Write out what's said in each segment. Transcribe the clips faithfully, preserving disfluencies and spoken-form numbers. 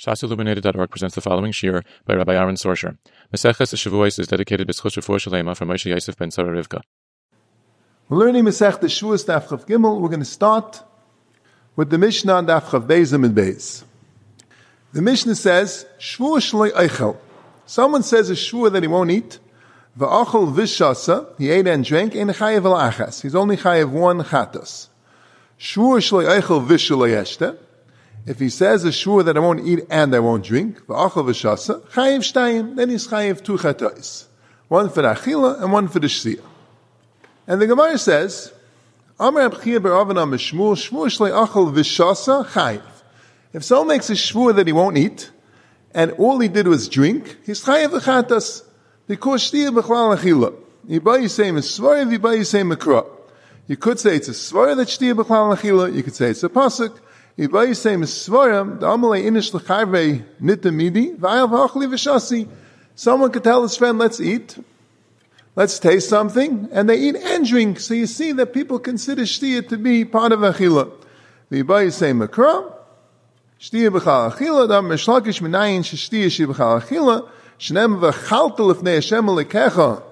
Shas Illuminated dot org presents the following shir by Rabbi Aaron Sorsher. Maseches Shavuos is dedicated to B'schus Refuah Shalema from Moshe Yosef ben Sarah Rivka. We're learning Masech Shavuos Daf Chav Gimel. We're going to start with the Mishnah on Daf Chav Beis and Beis. The Mishnah says, Shvuah Shloi Eichel. Someone says a shvuah that he won't eat. V'achol v'shasa, he ate and drank, ein chayev al achas. He's only chayev one chatos. Shvuah Shloi Eichel v'shloi yeshte. If he says a shvuah that I won't eat and I won't drink, v'achol v'shasa, chayev shtayim, then he's chayev two chatos. One for the achila and one for the shtia. And the Gemara says, Amar Abchia b'Ravana mishmur, shvuah Shloi Eichel v'shasa, chayev. If someone makes a shvuah that he won't eat, and all he did was drink, he's chayev v'chatas, because shtia b'chlal achila. You buy you say misvara, you buy you say makra. You could say it's a svara that shtia b'chlal achila, you could say it's a pasuk. You buy you say misvara, the amalei inish l'charvei nitamidi, v'ayal v'achli v'shasi. Someone could tell his friend, let's eat, let's taste something, and they eat and drink. So you see that people consider shtia to be part of achila. You buy you say makra, shtia b'chal achila, dam meshlakish minayin sheshtia shi b'chal achila, shnem v'chalta l'fnei Hashem l'kecha,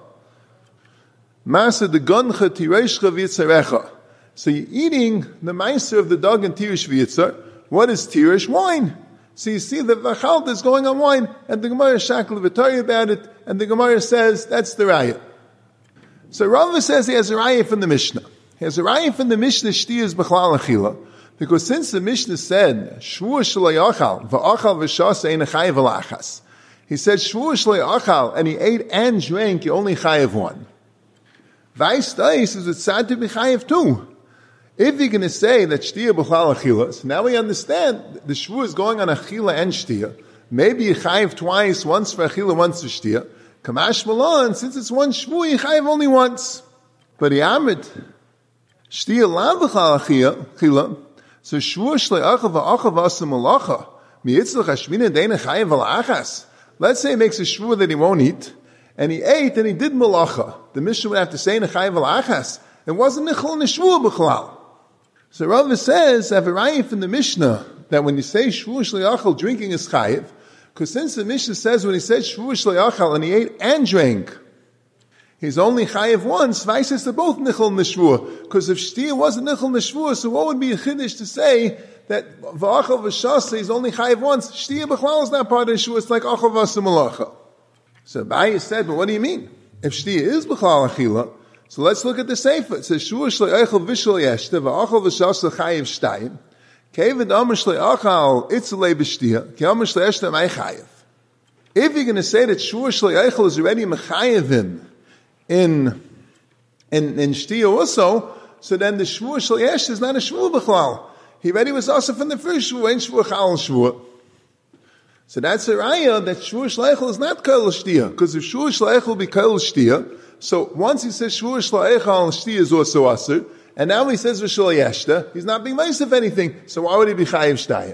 masa de goncha tireshcha v'yitzarecha. So you're eating the meiser of the dog and tirish v'yitzar. What is tirish? Wine. So you see that v'chalta is going on wine, and the Gemara shakal v'tari about it, and the Gemara says that's the raya. So Rava says he has a raya from the Mishnah. He has a raya from the Mishnah, shtia is b'chlal achila. Because since the Mishnah said, Shvuah Shloi Achal, v'achal v'shasa ein chayev al achas. He said, Shvuah Shloi Achal, and he ate and drank, you only chayev one. Vais Dais is it's sad to be chayev two. If you're going to say that shtia b'chlal achila, so now we understand the shvuah is going on achila and shtia. Maybe you chayev twice, once for achila, once for shtia. Kamash Malan, since it's one shvuah, you chayev only once. But the Amrit, shtia la b'chlal achila, so shvuah shloi achav v'achav v'asa malacha miyitzlach hashmina deina chayev al achas. Let's say he makes a shvuah that he won't eat, and he ate and he did malacha. The Mishnah would have to say in chayev al achas. It wasn't nichol in the shvuah b'chlal. So Rava says, I have a raya from the Mishnah that when you say shvuah shloi achal, drinking is chayev, because since the Mishnah says when he said shvuah shloi achal and he ate and drank, he's only chayev once. Vai says they're both nichol neshvuah. Because if shtia wasn't nichol neshvuah, so what would be a chiddush to say that v'achal v'shasa is only chayev once? Shtia b'chlal is not part of neshvuah. It's like achal v'asa malacha. So Abaye said, but what do you mean? If shtia is b'chlal achila, so let's look at the sefer. It says shvuah shloi eichel v'shal yeshte v'achal v'shasa chayev shtayim kevid amar shloi achal itzalei b'shtia ki amar shloi yeshte may chayev. If you're going to say that shvuah shloi eichel is already mechayevim in in in shtia also, so then the shvuah shel yesh is not a shvuah b'chlal. He already was also from the first shvuah, ain't shvuah chal shvuah. So that's a raya that shvuah shel eichel is not kol shtia, because if shvuah shel eichel be kol shtia, so once he says shvuah shel eichel shtia is also asur, and now he says v'shel yeshta, he's not being nice of anything. So why would he be chayiv shtayim?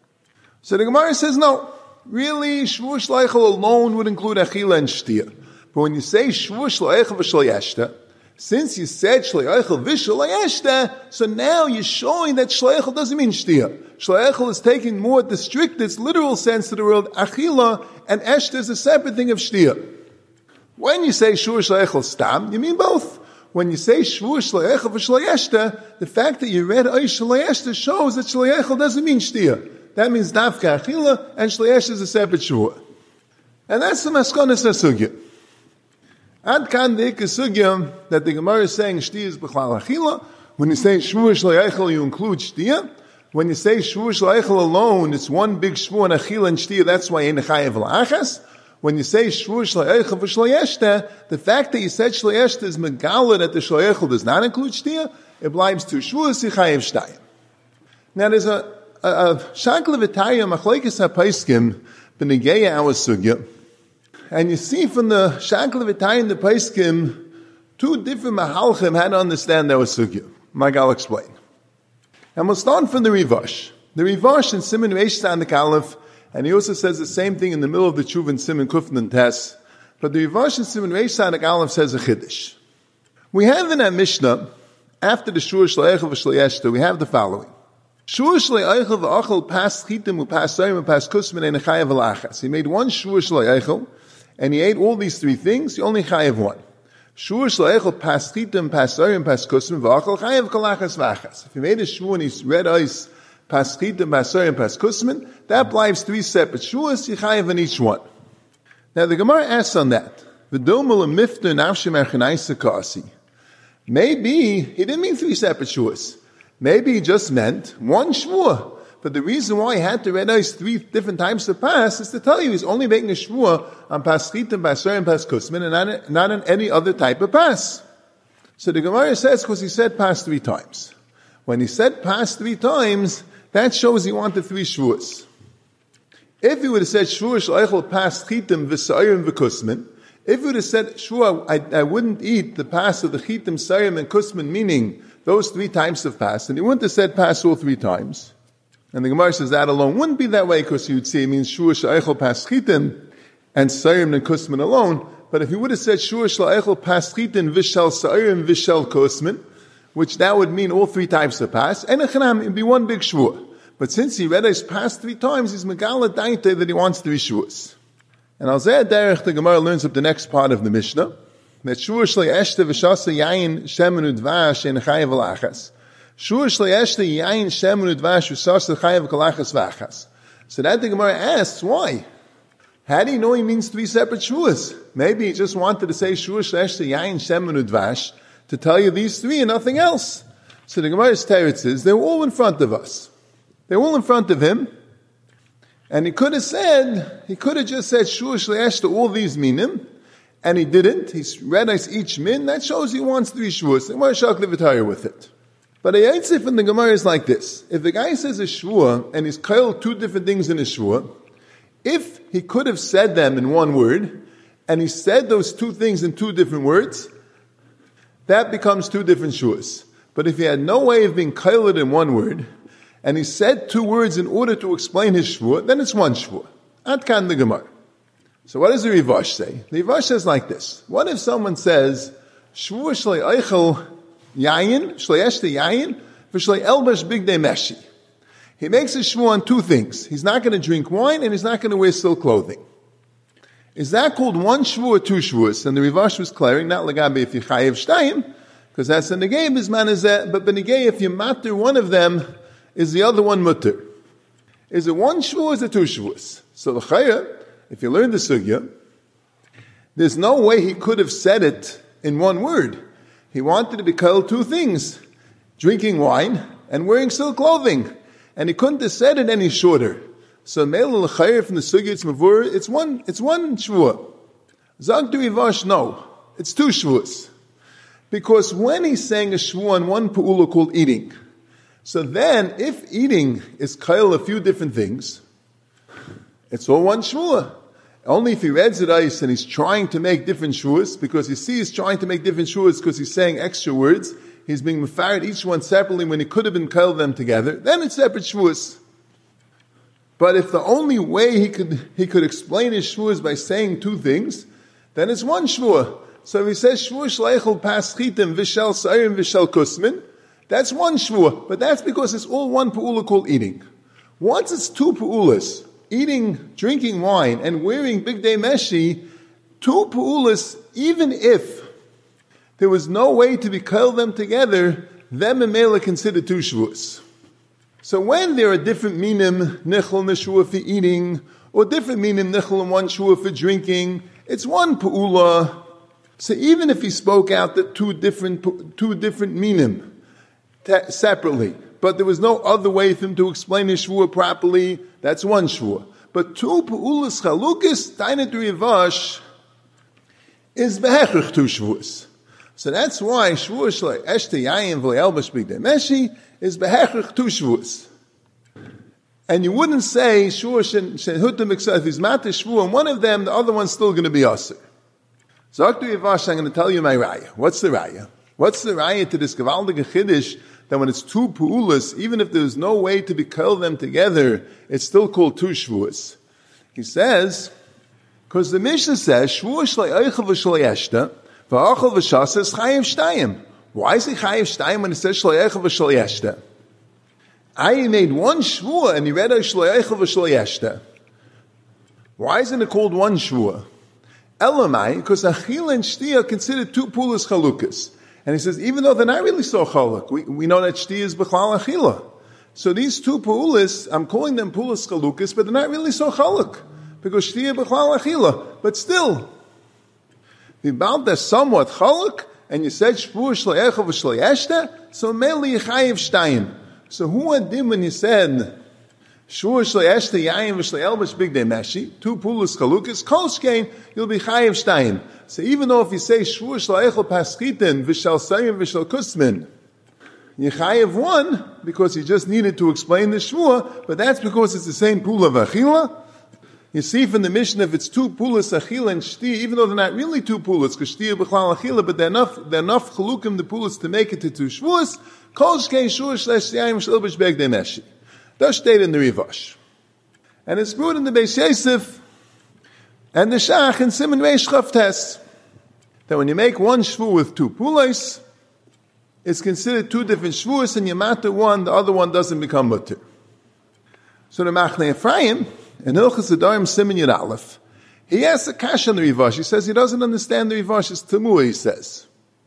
So the Gemara says no. Really, shvuah shel eichel alone would include achila and shtia. But when you say shvuah shloi eichel v'shloi yeshta, since you said shloi eichel v'shloi yeshta, so now you're showing that shloi eichel doesn't mean shtia. Shloi eichel is taking more the strictest literal sense to the word achila, and eshta is a separate thing of shtia. When you say shvuah shloi eichel stam, you mean both. When you say shvuah shloi eichel v'shloi yeshta, the fact that you read oish shloi yeshta shows that shloi eichel doesn't mean shtia. That means dafka achila, and shloi yeshta is a separate shvuah. And that's the maskonas hasugya. Ad kan the ikasugya that the Gemara is saying shtia is b'chlal achila. When you say shvuah shloi eichel, you include shtia. When you say shvuah shloi eichel alone, it's one big shvuah and achila and shtia. That's why ein chayev l'achas. When you say shvuah shloi eichel v'shloi yeshta, the fact that you said shloi yeshta is megala that the shloi eichel does not include shtia. It blimes to shvuah chayev shtayim. Now there's a a shakla v'taya machlekes hapaiskim b'negeya our sugya. And you see from the Shakla V'tayim, the Paiskim, two different Mahalchim had to understand that was Sugya. Mike, I'll explain. And we'll start from the Rivash. The Rivash in Siman Reish Tzadik Aleph, and he also says the same thing in the middle of the Tshuva in Siman Kufn and Tes. But the Rivash in Siman Reish Tzadik Aleph says a Chiddush. We have in our Mishnah, after the Shvuah Shloi Eichel V'Shloi Yeshta, we have the following. Shua shlei eichel v'achel pas chitim u'pas soyim u'pas kusmin and chayav v'lachas. He made one shua shlei eichel, and he ate all these three things, he only chayav one. Shua shlei eichel pas chitim, pas soyim, pas kusmin v'achel chayav kalachas v'achas. If he made a shua and he's red ice, pas chitim, pas soyim, pas kusmin, that applies three separate shuas, you chayav in each one. Now the Gemara asks on that, v'domel mifter nafshim erchenaysa kasi. Maybe he didn't mean three separate shuas. Maybe he just meant one shvua. But the reason why he had to recognize three different types of pas is to tell you he's only making a shvua on pas chitim, pas soyim, pas kusmin, and not, not on any other type of pas. So the Gemara says because he said pas three times. When he said pas three times, that shows he wanted three shvuas. If he would have said shvua sh'oichel pas chitim v'soyim v'kusmin, if he would have said shvua, I, I wouldn't eat the pas of the chitim, soyim, and kusmin, meaning those three types of pas, and he wouldn't have said pas all three times. And the Gemara says that alone wouldn't be that way because you would see it means shua sh'eichel pas chitin and sayim and kusmin alone. But if he would have said shua sh'eichel pas chitin v'shel sayim v'shel kusmin, which that would mean all three types of pas, and echanam, it'd be one big shua. But since he read his pas three times, he's megala daite that he wants three shuas. And al zeh derech the Gemara learns up the next part of the Mishnah. That shua shlei eshte v'shasa yayin shemen udvash en chayav v'lachas. Shua shlei eshte yayin shemen udvash v'shasa chayav v'lachas v'achas. So that the Gemara asks, why? How do you know he means three separate shuas? Maybe he just wanted to say shua shlei eshte yayin shemen udvash to tell you these three and nothing else. So the Gemara's teretz is, they were all in front of us. They were all in front of him. And he could have said, he could have just said shua shlei eshte all these minim, and he didn't. He read us each min. That shows he wants three shuas. The Gemara shall live with it. But a yitzif in the Gemara is like this. If the guy says a shua and he's kailed two different things in a shua, if he could have said them in one word, and he said those two things in two different words, that becomes two different shuas. But if he had no way of being kailed in one word, and he said two words in order to explain his shua, then it's one shua. Ad kan the Gemara. So what does the Rivash say? The Rivash says like this. What if someone says, Shvua shlei eichel yayin, shlei eshte yayin, v'shlei elbash bigdei meshi. He makes a shvua on two things. He's not going to drink wine and he's not going to wear silk clothing. Is that called one shvua or two shvuas? And the Rivash was clearing, not lagabe if you chayev shtayim, because that's a negay bisman is that, but benegay if you matter one of them, is the other one mutter. Is it one shvua or is it two shvuas? So the chayev, if you learn the sugya, there's no way he could have said it in one word. He wanted to be called two things, drinking wine and wearing silk clothing. And he couldn't have said it any shorter. So Meil al-Chayr from the sugya, it's mavur, it's one, it's one shvua. Zag du Rivash, no, it's two shvuas. Because when he's saying a shvua on one pu'ula called eating, so then if eating is kail a few different things, it's all one shvua. Only if he reads it ice and he's trying to make different shuas, because you see he's trying to make different shuas because he's saying extra words, he's being mefared each one separately when he could have been kailed them together, then it's separate shuas. But if the only way he could he could explain his shuas by saying two things, then it's one shvua. So if he says shvua shleichel pas chitim v'shel sayim v'shel kusmin, that's one shvua. But that's because it's all one pu'ula called eating. Once it's two pu'ulas, eating, drinking wine, and wearing bigdei meshi, two pu'ulas, even if there was no way to be kailed them together, them and mele considered two shvuas. So when there are different minim, nichel and shua for eating, or different minim, nichel and one shua for drinking, it's one pu'ula. So even if he spoke out the two different, two different minim ta- separately, but there was no other way for him to explain his shvua properly, that's one shvua. But two pu'ulas chalukis, tainat rivash, is behechrich two shvuas. So that's why shvua shlei eshte yayin v'le'elbash bigdei meshi is behechrich two shvuas. And you wouldn't say shvua shehutim iksa, if he's matter shvua, and one of them, the other one's still going to be aser. So Aktu Rivash, I'm going to tell you my raya. What's the raya? What's the raya to this gewaldige chiddush that when it's two pu'ulas, even if there's no way to be kailed them together, it's still called two shvuas? He says, because the Mishnah says, shvua shlei eichel v'shlei eshta, v'achel v'shasa is chayev shtayim. Why is he chayev shtayim when it says shlei eichel v'shlei eshta? I made one shvua and he read Shlo Eichel v'Shlo Yeshta. Why isn't it called one shvua? Elamai, because Achila and Shtia are considered two pulas chalukas. And he says, even though they're not really so chaluk, we, we know that Shtia is b'chlal Achila. So these two pulas, I'm calling them pulas chalukas, but they're not really so chaluk. Because Shtia b'chlal Achila. But still, the Baal they're somewhat chaluk, and you said shvua shlo echel v'shlo yeshta, so meli yichayev shtayim. So who adim when you said shvua shlo yeshta yayim v'shlo elbash big day meshi, two pulas chalukas, kol shkein, you'll be chayev shtayim. So even though if you say shvua shlo echel paschitin v'shal sayim v'shal kusmin, you chayev one, because you just needed to explain the shvua, but that's because it's the same pula of achila. You see from the Mishnah, if it's two pulas achila and shti, even though they're not really two pulas, because shti b'chlal achila, but they're enough, they're enough chalukim the pulas to make it to two shvuas. Kol shkein shvuas shlesh yayim shlilbish begdei meshi. That's stated in the Rivash, and it's brought in the Beis Yosef and the Shach and Simon Reish Chavtes that when you make one shvu with two pulas, it's considered two different shvuas, and you matter one, the other one doesn't become mutter. So the Machnei Ephraim, in Hilchos Adarim Siman Yud Aleph, he asks a kash on the Rivash. He says he doesn't understand the Rivash. It's Tamua, he says.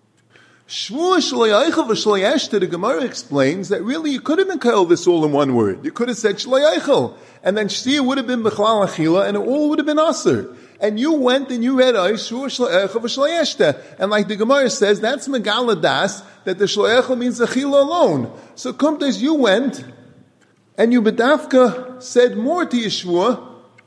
Shvua shlo yaichel v'shlo yeshta, the Gemara explains that really you could have been called this all in one word. You could have said shlo yaichel, and then shtia would have been b'chlal achila, and it all would have been aser. And you went and you read shvua shlo yaichel v'shlo yeshta. And like the Gemara says, that's megala das, that the shlo yaichel means achila alone. So kumtes, you went, and you bedafka said more to Yeshua.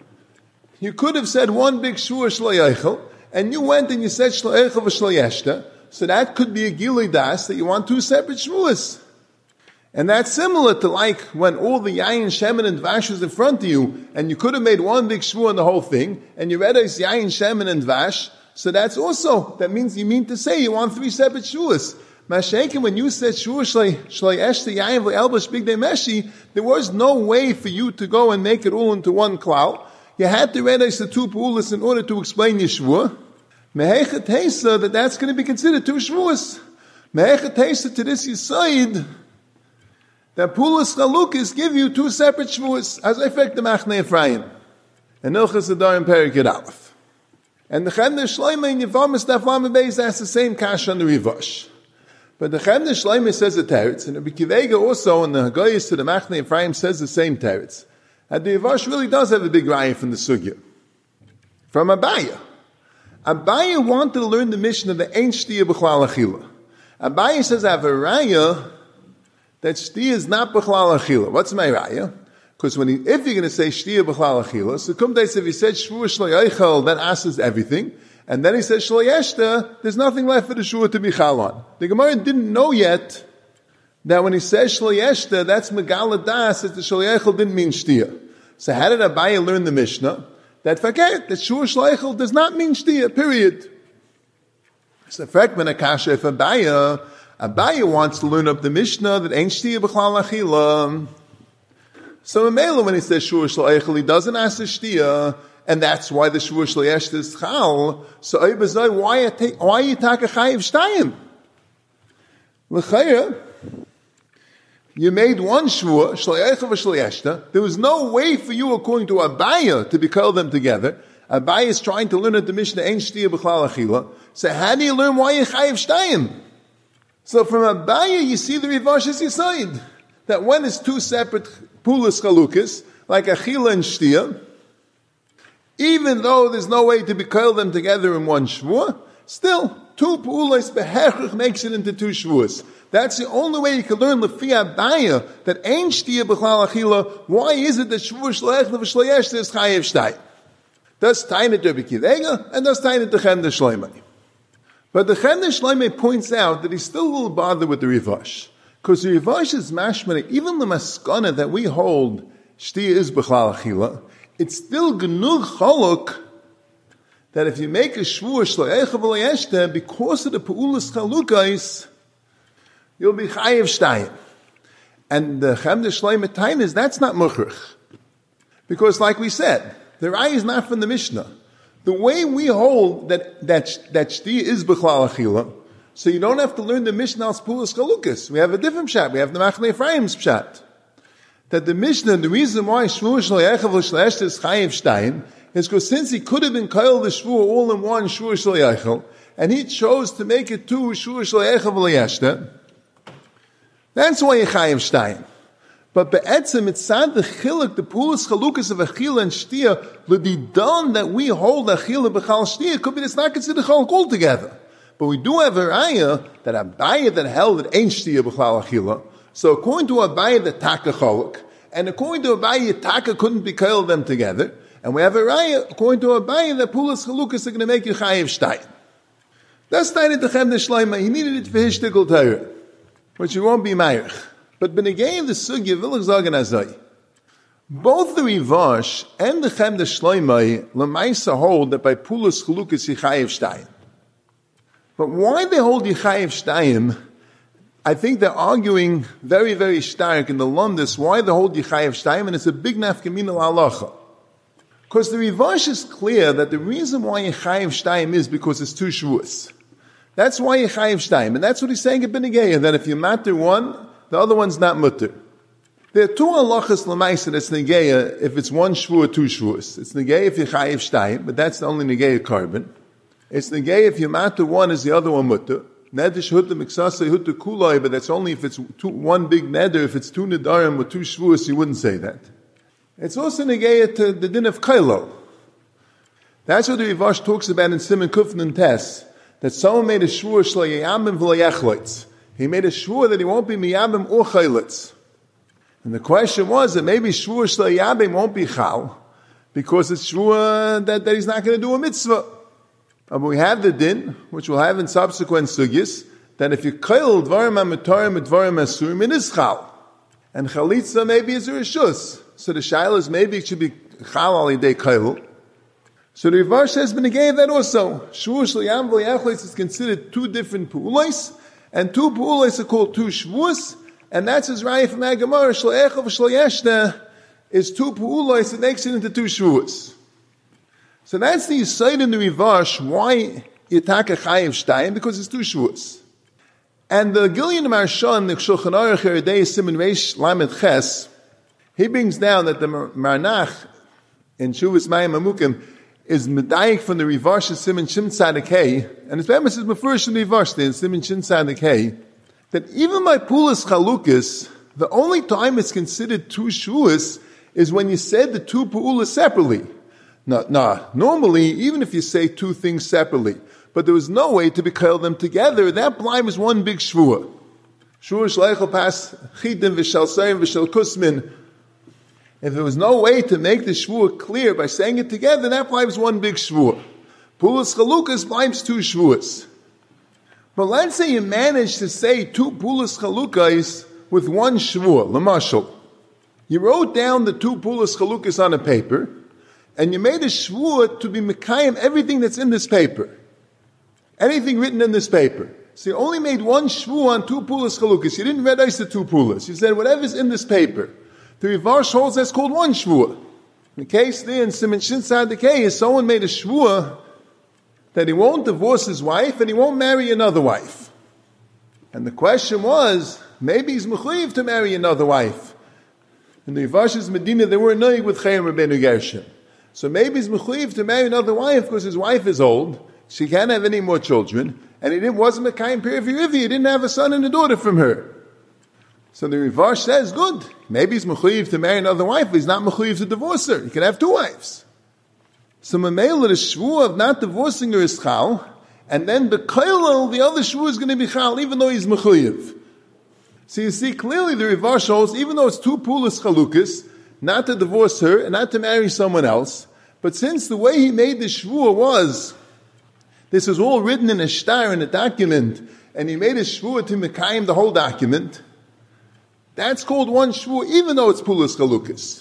You could have said one big shvua shlo yaichel, and you went and you said shlo yaichel v'shlo yeshta. So that could be a gilui das that you want two separate shvuas. And that's similar to like when all the yayin, shemen, and dvash was in front of you, and you could have made one big shvu on the whole thing, and you read as yayin, shemen, and dvash. So that's also, that means you mean to say you want three separate shvuas. Mashenkin, when you said shvu shloi eshte yayin v'elbash big day meshi, there was no way for you to go and make it all into one klal. You had to read as the two pulas in order to explain your shvuah. Mehechet Hesa, that that's going to be considered two shvuas. Mehechet Hesa to this Yisaid, that Pulas Chalukis give you two separate shvuas, as I fact the Machnei Ephraim. And Hilchos Adarim Perek Yud Aleph. And the Chemner Shloimeh in Yevamis Daf Lamed Beis asks the same kash on the Rivash. But the Chemner Shloimeh says the teretz, and Rabbi Kivega also in the Hagoyis to the Machnei Ephraim says the same teretz. And the Rivash really does have a big raya from the Sugya. From Abaya. Abaya wanted to learn the Mishnah that ain't shtia b'chlal achila. Abaya says I have a raya that shtia is not b'chlal achila. What's my raya? Because when he, if you're going to say shtia b'chlal achila, so come days if he said shvua shlo yaichel, that answers everything, and then he said shlo yeshta, there's nothing left for the shvua to be chal on. The Gemara didn't know yet that when he says shlo yeshta, that's megala das, that the shlo yaichel didn't mean shtia. So how did Abaya learn the Mishnah? That forget that shvua shlo yaichel does not mean shtia, period. It's the fact when Akasha, if Abaya, Abaya wants to learn up the Mishnah that ain't shtia b'chlal achila. So Mela, when he says shvua shlo yaichel, he doesn't ask the shtia, and that's why the shvua shlo yeshta is chal. So Oibazoi, why why you take a chayiv shtayim? L'chayra, you made one shvua shlo yaichel v'shlo yeshta. There was no way for you, according to Abaya, to be called them together. Abaya is trying to learn at the Mishnah ain't shtia b'chlal achila. So how do you learn why you chayiv shtayim? So from Abaya, you see the Rivash is Yisaid. That when it's two separate pulas chalukas, like achila and shtia, even though there's no way to be called them together in one shvua, still, two pulas beherach makes it into two shvuas. That's the only way you can learn lefi Abaya that ain't shtia b'chlal achila. Why is it that shvua shlo yaichel v'shlo yeshta is chayiv shtayim? That's tainet to Rabbi Kivega, and that's tainet to Chemner Shloimeh. But the Chemner Shloimeh points out that he's still a little bothered with the Rivash. Because the Rivash is mashmana, even the maskana that we hold, shtia is b'chlal achila, it's still genug chaluk, that if you make a shvua shlo yaichel v'lo yeshta, because of the peulas chalukais, you'll be chayiv shtayim. And the Chemner Shloimeh tain is, that's not mukhrich. Because like we said, the raya is not from the Mishnah. The way we hold that that that shtia is b'chlal achila, so you don't have to learn the Mishnah's pulas chalukas. We have a different pshat. We have the Machnei Ephraim's pshat. that the Mishnah, the reason why Shvuah Shlo Yechel Shlo Eshta is Chayiv Shtayim, is because since he could have been Kail the Shvuah all in one Shvuah Shlo Yechel, and he chose to make it two Shvuah Shlo Yechel Shlo Eshta, that's why he Chayiv Shtayim. But be'etzem, it's sad the chiluk, the pulas chalukas of achila and shtia, the done that we hold achila b'chal shtia, could be it's not considered chaluk altogether. But we do have a raya that Abaye that held it ain't shtia b'chal achila. So according to Abaye, the taka chaluk, and according to Abaye, taka couldn't be kailed them together. And we have a raya, according to Abaye, that pulas chalukas are going to make you chayiv shtayim. That's stated to Chem the Shleima. He needed it for his shtickle Torah, which he won't be mayach. But Benegay the Sugya Vilach Zagan Azai. Both the Rivash and the Chem the Shleimai Lamaisa hold that by Pulas Chalukas Yichayev Shtayim. But why they hold Yichayev Shtayim, I think they're arguing very, very stark in the Lundis why they hold Yichayev Shtayim, and it's a big nafkamina l'alacha. Because the Rivash is clear that the reason why Yichayev Shtayim is because it's two Shavuos. That's why Yichayev Shtayim, and that's what he's saying at Benegay, that if you matter one, the other one's not mutter. There are two halachas l'maisa that's negeya if it's one shvua, two shvuas. It's negeya if you chayiv shtayim, but that's the only negeya carbon. It's negeya if you matter one is the other one mutter. Nedish hutta miksasa hutta kulai, but that's only if it's two, one big neder. If it's two nedarim with two shvuas, you wouldn't say that. It's also negeya to the din of kailo. That's what the Rivash talks about in Simon Kufn and Tess, that someone made a shvua shlayamim v'layachloitz. He made a shvur that he won't be miyabim or chaylitz. And the question was that maybe shvur shlayabim won't be chal, because it's shvur that, that he's not going to do a mitzvah. But we have the din, which we'll have in subsequent sugyas, that if you kayl dvarim ha-mutarim dvarim asurim, it is chal. And chalitza maybe is a rishus. So the shaila is maybe it should be chal al-idei kayl. So the Rivash says, Benegay that also. Shvur shlayam v'yachlitz is considered two different pu'ulais, and two pu'ulas are called two shvuas, and that's his raya from Agamar, shlo echel v'shlo yeshta, is two pu'ulas, it makes it into two shvuas. So that's the side in the Rivash, why Yitaka chayiv shtayim, because it's two shvuas. And the Gilyon Marshan, the Shulchan Aruch Yeridei Siman Reish Lamed Ches, he brings down that the Marnach, in Shuvas Mayim Amukim, is medayik from the Rivash of Siman Shin Tzadik Hey, and his premise is Mefurish in the Rivash there in Siman Shin Tzadik Hey, that even by Pulas Chalukas, the only time it's considered two Shuas is when you said the two Pulas separately. No, no, normally, even if you say two things separately, but there was no way to be called them together, that blind is one big Shvua. Shvua Shleichel Pas Chidim V'Shal Sayim V'Shal Kusmin. If there was no way to make the shvuah clear by saying it together, that blimes one big shvuah. Pulas chalukas blimes two shvuahs. But let's say you managed to say two pulas chalukas with one shvuah, lamashal. You wrote down the two pulas chalukas on a paper, and you made a shvuah to be mekayim everything that's in this paper. Anything written in this paper. So you only made one shvuah on two pulas chalukas. You didn't reduce the two pulas. You said whatever's in this paper. The Rivash holds that's called one shvuah. The case there in Siman Shin Tzadik Hey is someone made a shvuah that he won't divorce his wife and he won't marry another wife. And the question was, maybe he's mechuyev to marry another wife. In the Rivash's Medina, they were noig with Chaim Rabbeinu Gershon. So maybe he's mechuyev to marry another wife because his wife is old, she can't have any more children, and he didn't, wasn't a kind perivi, he didn't have a son and a daughter from her. So the Rivash says, good, maybe he's mechuyev to marry another wife, but he's not mechuyev to divorce her. He can have two wives. So Mamela, the shvuah of not divorcing her is chal, and then the kailal, the other shvuah is going to be chal, even though he's mechuyev. So you see, clearly the Rivash holds, even though it's two pulas chalukas, not to divorce her and not to marry someone else, but since the way he made the shvuah was, this is all written in a shtar, in a document, and he made a shvuah to mekayim the whole document, that's called one shvuah, even though it's pulas chalukas.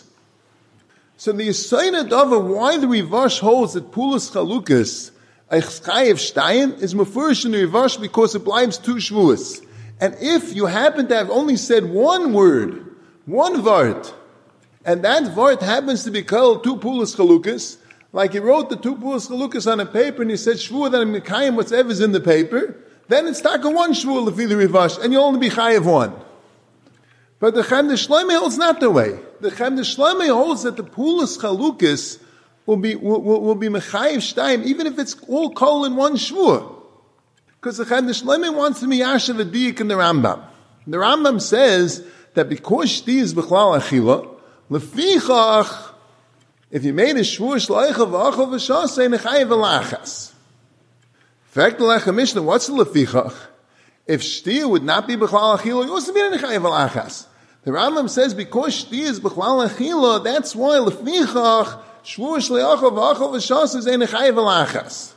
So the Yisayna Dava, why the Rivash holds that pulas chalukas, Eichchayev Shtayim, is mefurish in the Rivash because it blimes two shvuahs. And if you happen to have only said one word, one vart, and that vart happens to be called two pulas chalukas, like he wrote the two pulas chalukas on a paper and he said shvuah that I'm mekayim whatever's in the paper, then it's taka one shvuah lefi the Rivash, and you only be chayev one. But the Chemda Shloimeh holds not the way. The Chemda Shloimeh holds that the Pulas Chalukis will be, will, will, will be Mechayiv Shtayim, even if it's all kol in one Shvua. Because the Chemda Shloimeh wants to be Yashav Adiyik in the Rambam. The Rambam says that because Shti is B'chlal Achila, Lefichach, if you made a Shvua Shleicha V'achal V'shas, say Nechayiv V'lachas. In fact, the Lechem Mishnah, what's the Lefichach? If Shti would not be B'chlal Achila, you also be Nechayiv V'lachas. The Rambam says because Shti is B'chlal Achila, that's why Lefichach, Shvua Shleicha V'achal V'shas is Nechayiv V'lachas.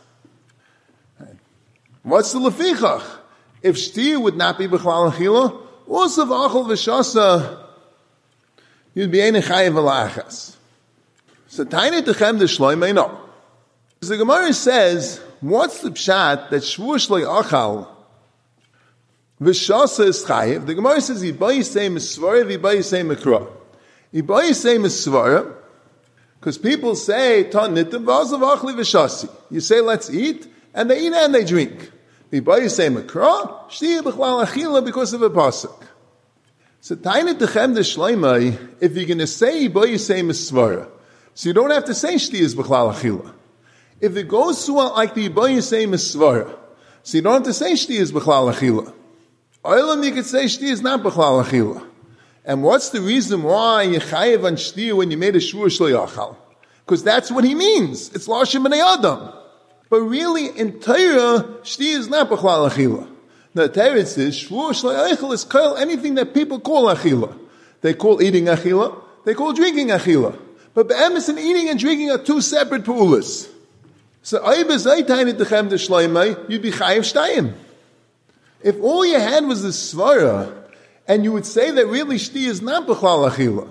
What's the lefichach? If Shti would not be b'chlal achila, also v'achol v'shasa, you'd be ein chayiv v'lachas. So tiny techem the shloimei no. So the Gemara says, what's the pshat that shvu shloi achal v'shasa is chayiv? The Gemara says yibai say misvara v'yibai say mikra. Yibai say misvara because people say ton nitim v'azav achli v'shasi. You say let's eat, and they eat and they drink. Yibai say mikra, shti b'chlal achila because of a pasuk. So tiny techem the shloimei, if you're going to say yibai say misvara, so you don't have to say shti is b'chlal achila. If it goes through like the yibai say misvara, so you don't have to say shti is b'chlal achila. Oilam you could say shti is not b'chlal achila. And what's the reason why you chayev on shti when you made a shvur shlo yachal? Because that's what he means. It's lashim b'nei adam. But really, in Torah, shti is not b'chlal achila. The Torah says shvur shlo yachal is called anything that people call achila. They call eating achila. They call drinking achila. But be'emes and eating and drinking are two separate pu'ulas. So aybe zaytayin techem de shloimei, you'd be chayev shtayim. If all you had was the svara, and you would say that really shti is not b'chlal achila.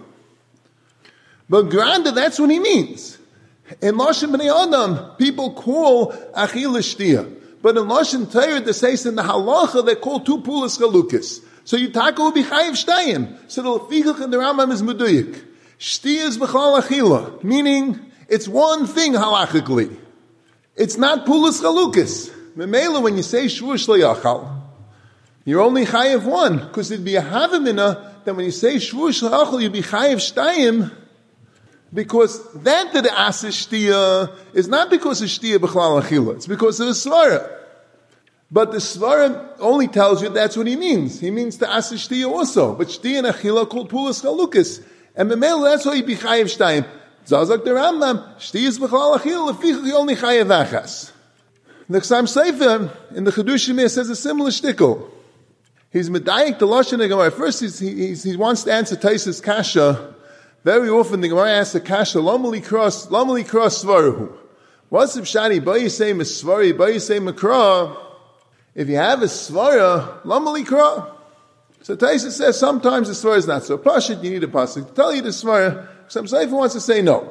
But granted, that's what he means. In Lashon B'nai Adam, people call achila shtia. But in Lashon Torah, they say in the halacha, they call two pulas chalukas. So Yitaka would be chayiv shtayim. So the lefichach in the Rambam is meduyik. Shti is b'chlal achila, meaning it's one thing halachically. It's not pulas chalukas. Memela, when you say shvur shlo yachal, you're only chayiv one, because it'd be a havamina that when you say shvur shlo yachal, you'd be chayiv shtayim, because that that the aseh shtia is not because of shtia b'chlal achila, it's because of the svara. But the svara only tells you that's what he means. He means the aseh shtia also. But shtia and achila are called pulas chalukas. And memela, that's why you'd be chayiv shtayim. Zazak the Rambam, shtia is b'chlal achila, lefichach you only chayiv achas. The Chassam Sofer in the Chedushim says a similar shtickle. He's medayik the Lashon the Gemara. First, he's, he, he wants to answer Taisa's kasha. Very often the Gemara asks the kasha, Lomali cross, Lomali cross svaruhu. What's the pshani? Bayi say misvari, bayi say makra. If you have a svara, Lomali kra. So Taisa says sometimes the svara is not so pashit, you need a pasuk to tell you the svara. Some Sofer wants to say no.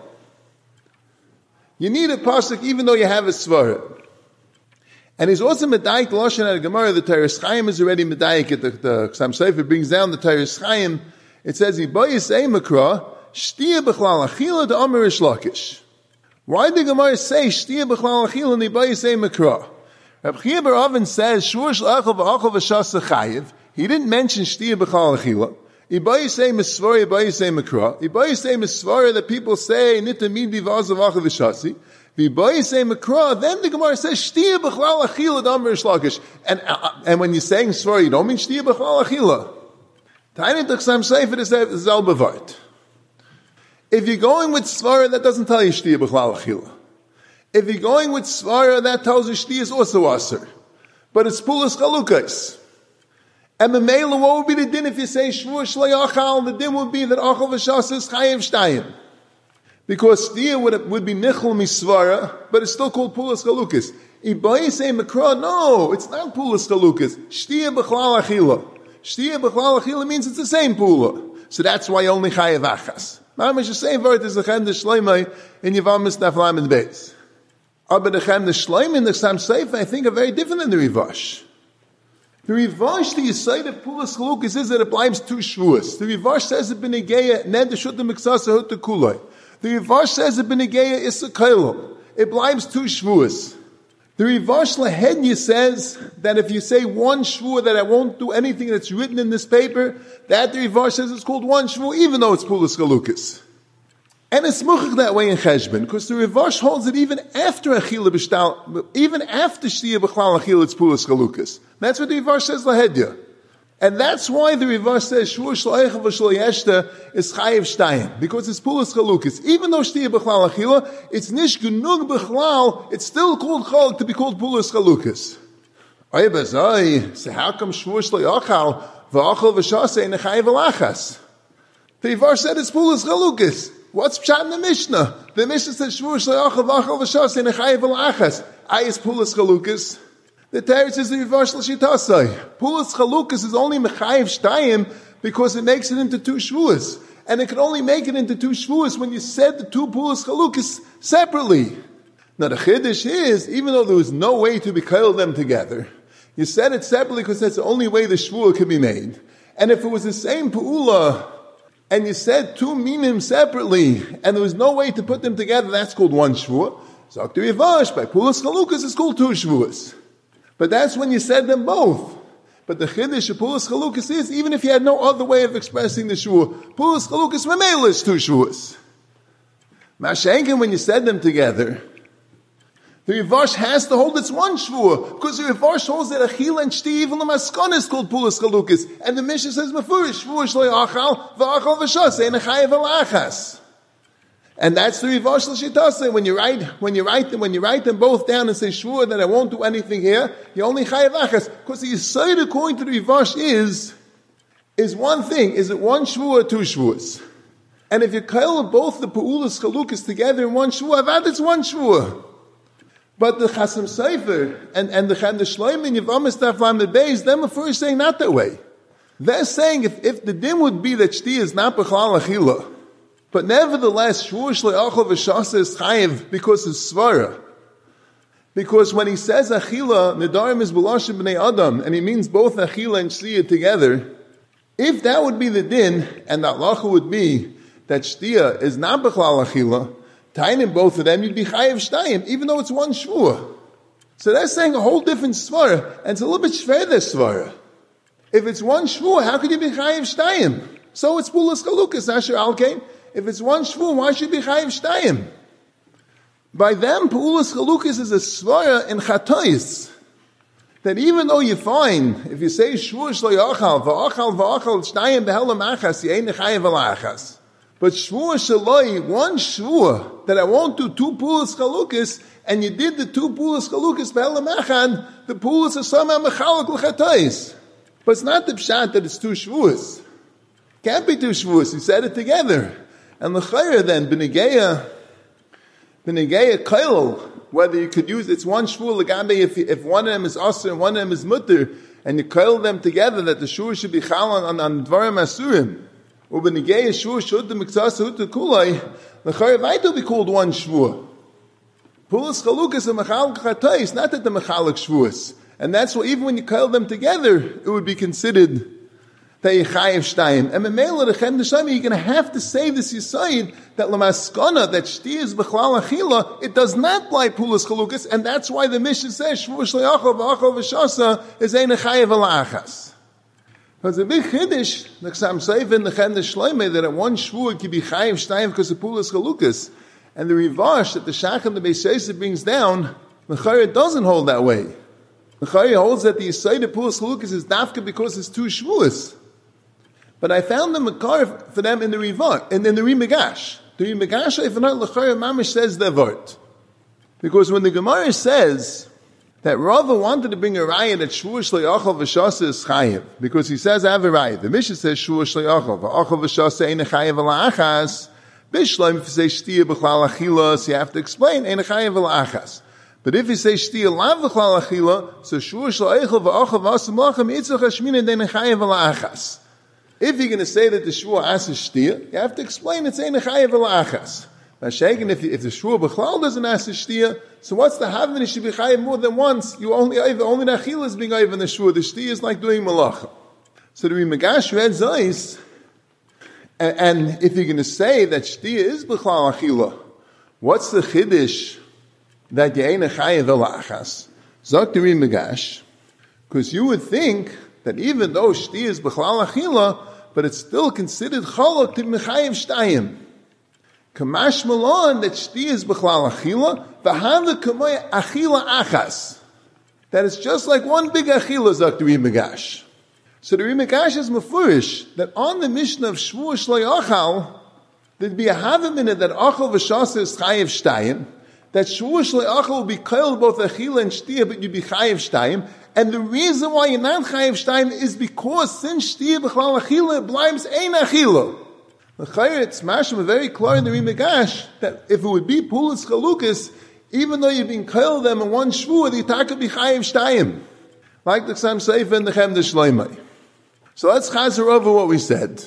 You need a pasuk even though you have a svara. And he's also medayik the Lashon at Gemara. The Teres Chaim is already medayik. The Chassam Sofer brings down the Teres Chaim. It says, "Yibayis ei makra shtia b'chlal achila de Amar Rish Lakish." Why did the Gemara say shtia b'chlal achila and yibayis ei makra? Reb Chia bar Avin says shvur sh'achal v'achal v'shas chayiv. He didn't mention shtia b'chlal achila. Yibayis ei misvara, yibayis ei makra. Yibayis ei misvara that people say nita midi v'azav v'achal v'shasi. Then the Gemara says shtia b'chlal achila d'amar Rish Lakish, and uh, and when you're saying svara, you don't mean shtia b'chlal achila. Tiny Chassam Sofer is zel bevart. If you're going with svara, that doesn't tell you shtia b'chlal achila. If you're going with svara, that tells you shtia is also aser, but it's pulas chalukas. And the mela, what would be the din if you say shvur shlo yachal? The din would be that achal v'shas is chayiv shtayim. Because shtia would, would be nichol misvara, but it's still called pulas chalukas. Ibai say makra, no, it's not pulas chalukas. Shtia b'chlal achila. Shtia b'chlal achila means it's the same pula. So that's why only chayav achas. Mamish the same word as the chem de shleimai in Yavamis Naflam and Beis. But the chem de shleimai and the Chassam Sofer, I think, are very different than the Rivash. The Rivash, the Yisayt of pulas chalukas is that it blinds two shvuas. The Rivash says it b'negeya ned the shutta miksasa hut the kuloi. The Rivash says it b'negeya is a kailam. It blinds two shvuas. The Rivash Lahedya says that if you say one shvua that I won't do anything that's written in this paper, that the Rivash says it's called one shvua, even though it's Pulas Chalukas. And it's muchach that way in Cheshbon, because the Rivash holds that even after Achila B'shtal, even after Shtiya B'chlal Achila, it's Pulas Chalukas. That's what the Rivash says Lahedya. And that's why the Rivash says Shvua Shlo'echa V'Shlo'yeshta is Chayev Shtayim, because it's Pulas Chalukas. Even though Shtiya B'chlal Achila, it's Nish Genug B'chlal, it's still called Chaluk to be called Pulas Chalukas. Oy Bazai, so how come Shvua Shlo'yachal V'achal V'shasa in Chayev Alachas? The Rivash said it's Pulas Chalukas. What's Pshat in the Mishnah? The Mishnah says Shvua Shlo'yachal V'achal V'shasa in Chayev Alachas. I is Pulas Chalukas. The Teretz is the Rivash L'Shitasai. Pulas Chalukas is only Mechayev Shtayim because it makes it into two Shvuas. And it can only make it into two Shvuas when you said the two Pulas Chalukas separately. Now the Chiddush is, even though there was no way to bekoil them together, you said it separately because that's the only way the Shvua can be made. And if it was the same Pu'ula, and you said two Minim separately, and there was no way to put them together, that's called one Shvua. So the Rivash, by Pulas Chalukas, it's called two Shvuas. But that's when you said them both. But the Chiddush of Pulas Chalukas is, even if you had no other way of expressing the Shvua, Pulas Chalukas Mamela is two Shvuas. Mashenkin, when you said them together, the Rivash has to hold it's one Shvua, because the Rivash holds that Achil and Shti, even the Maskon is called Pulas Chalukas. And the Mishnah says, Mefurish, Shvua Shloi Achal, V'achal V'shas, Ein Achayev Alachas. And that's the Rivash L'Shitase. When you write, when you write them, when you write them both down and say, sure, that I won't do anything here, you only chayev achas. Because the Yisayid according to the Rivash is, is one thing. Is it one shvua or two shvuas? And if you kill both the Pu'ulas Chalukas together in one shvua, that it's one shvua. But the Chasam Sofer and, and the Chan Shloim and Yevamis Taflam the Beis, them are first saying not that way. They're saying if, if the dim would be that Shti is not B'chlal Achila, but nevertheless, Shvua Shle'achal V'shasa is chayiv because it's svara. Because when he says Achila, Nedarim is B'lashim B'nei Adam, and he means both Achila and Shtiya together, if that would be the din, and the halacha would be that Shtiya is not B'chlal Achila, tainim both of them, you'd be chayiv Shtayim, even though it's one Shvua. So that's saying a whole different svara, and it's a little bit shveder svara. If it's one Shvua, how could you be chayiv Shtayim? So it's Pulas Chalukas, Asher Alkein. If it's one shvua, why should it be chayiv shtayim? By them, Pu'ulas Chalukas is a svara in chatois. That even though you find, if you say shvua shlo yachal, va'achal va'achal shtayim behelam achas, you ain't chayiv alachas. But shvua shaloi, one shvua, that I won't do two Pu'ulas Chalukas, and you did the two Pu'ulas Chalukas behelam achad, the Pu'ulas are somehow mechalak l'chatois. But it's not the pshat that it's two shvuas. Can't be two shvuas, you said it together. And l'chayra then, b'negeya, b'negeya kail, whether you could use, it's one shvua l'gambe, if, if one of them is asur and one of them is mutter, and you kail them together, that the shvua should be chal on, on dvarim asurim. Or b'negeya shvua shud the miksasa hutu kulai, l'chayra vayto be called one shvua. Pulas chalukas and mechalak chatayis, not that the mechalak shvuas. And that's why even when you kail them together, it would be considered Chayiv Shtayim. And Memela, the Chem Neshama, you're going to have to say this Yisayid, that Lamaskana, that Shti is B'chlal Achila, it does not lie Pulas Chalukas, and that's why the Mishnah says, Shvu Shle'achal V'achal V'shasa, is Ein Chayiv Alachas. Because the big Chiddush, the Chasam Sofer and the Chem Neshama, that at one Shvu it can be Chayiv Shtayim because of Pulas Chalukas. And the Rivash, that the Shacham, the Beis Yosef brings down, the Chayr doesn't hold that way. The Chayr holds that the Yisayid of Pulas Chalukas is dafka because it's two Shvuas. But I found the makar for them in the Riva, and in the Rimagash. The Rimagash, if not L'chayr Mamish, says the vort. Because when the Gemara says that Rava wanted to bring a raya that Shvua Shle'achal V'shasa is chayiv, because he says I have a raya. The Mishnah says Shvua Shle'achal V'achal V'shasa ein chayiv alachas. Bishlam, if you say Shtiya B'chlal Achila, so you have to explain ein chayiv alachas. But if you say Shtiya Lav B'chlal Achila, so Shvua Shle'achal V'achal V'asa Malachim Yitzchak Hashmina ein chayiv alachas. If you're going to say that the shvua asks shtiya, you have to explain it's ein chayiv alachas. Now, shaken if, if the shvua b'chlal doesn't ask shtiya, so what's the havin? It should be chayiv more than once. You only only the achila is being over in the shvua. The shtiya is like doing malacha. So the Rimagash read zayis, and, and if you're going to say that shtiya is b'chlal achila, what's the chiddush that you ain't a chayev el achas. Zok the Rimagash, because you would think that even though shti is b'chlal achila, but it's still considered chalak to mechayev shtayim. Kamash malon that shti is b'chlal achila, v'handa kamoy achila achas. That it's just like one big achila, zok the Rimagash. So the Rimagash is mafurish that on the Mishnah of Shvuah Shloi Achal, there'd be a havim in it that achal v'shasa is chayev shtayim, that Shvuah Shloi Achal will be kailed both achila and shtia, but you'd be chayev shtayim. And the reason why you're not chayev shtayim is because since shtia b'chlal achila, it blimes ein achila. The chayer, it's mashma very clear in the Rimagash that if it would be pulas chalukas, even though you've been kailed them in one shvuah, the attack would be chayev shtayim. Like the Ksam Sefer and the Chem de Shloimei. So let's chazer over what we said.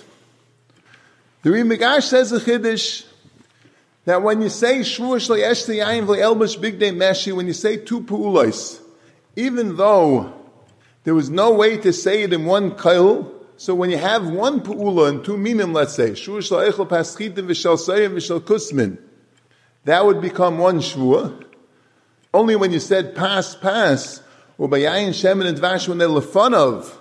The Rimagash says a chiddush that when you say Shvuah Shloi Eshte Yayin V'Elbash Bigdei Meshi, when you say two pu'ulos, even though there was no way to say it in one kail, so when you have one pu'ula and two minim, let's say, Shvuah Shloi Echel Paschitim V'Shel Sayim V'Shel Kusmin, that would become one Shvuah. Only when you said pas, pas, or Bayayin Shemin and Dvash when they're lefanov,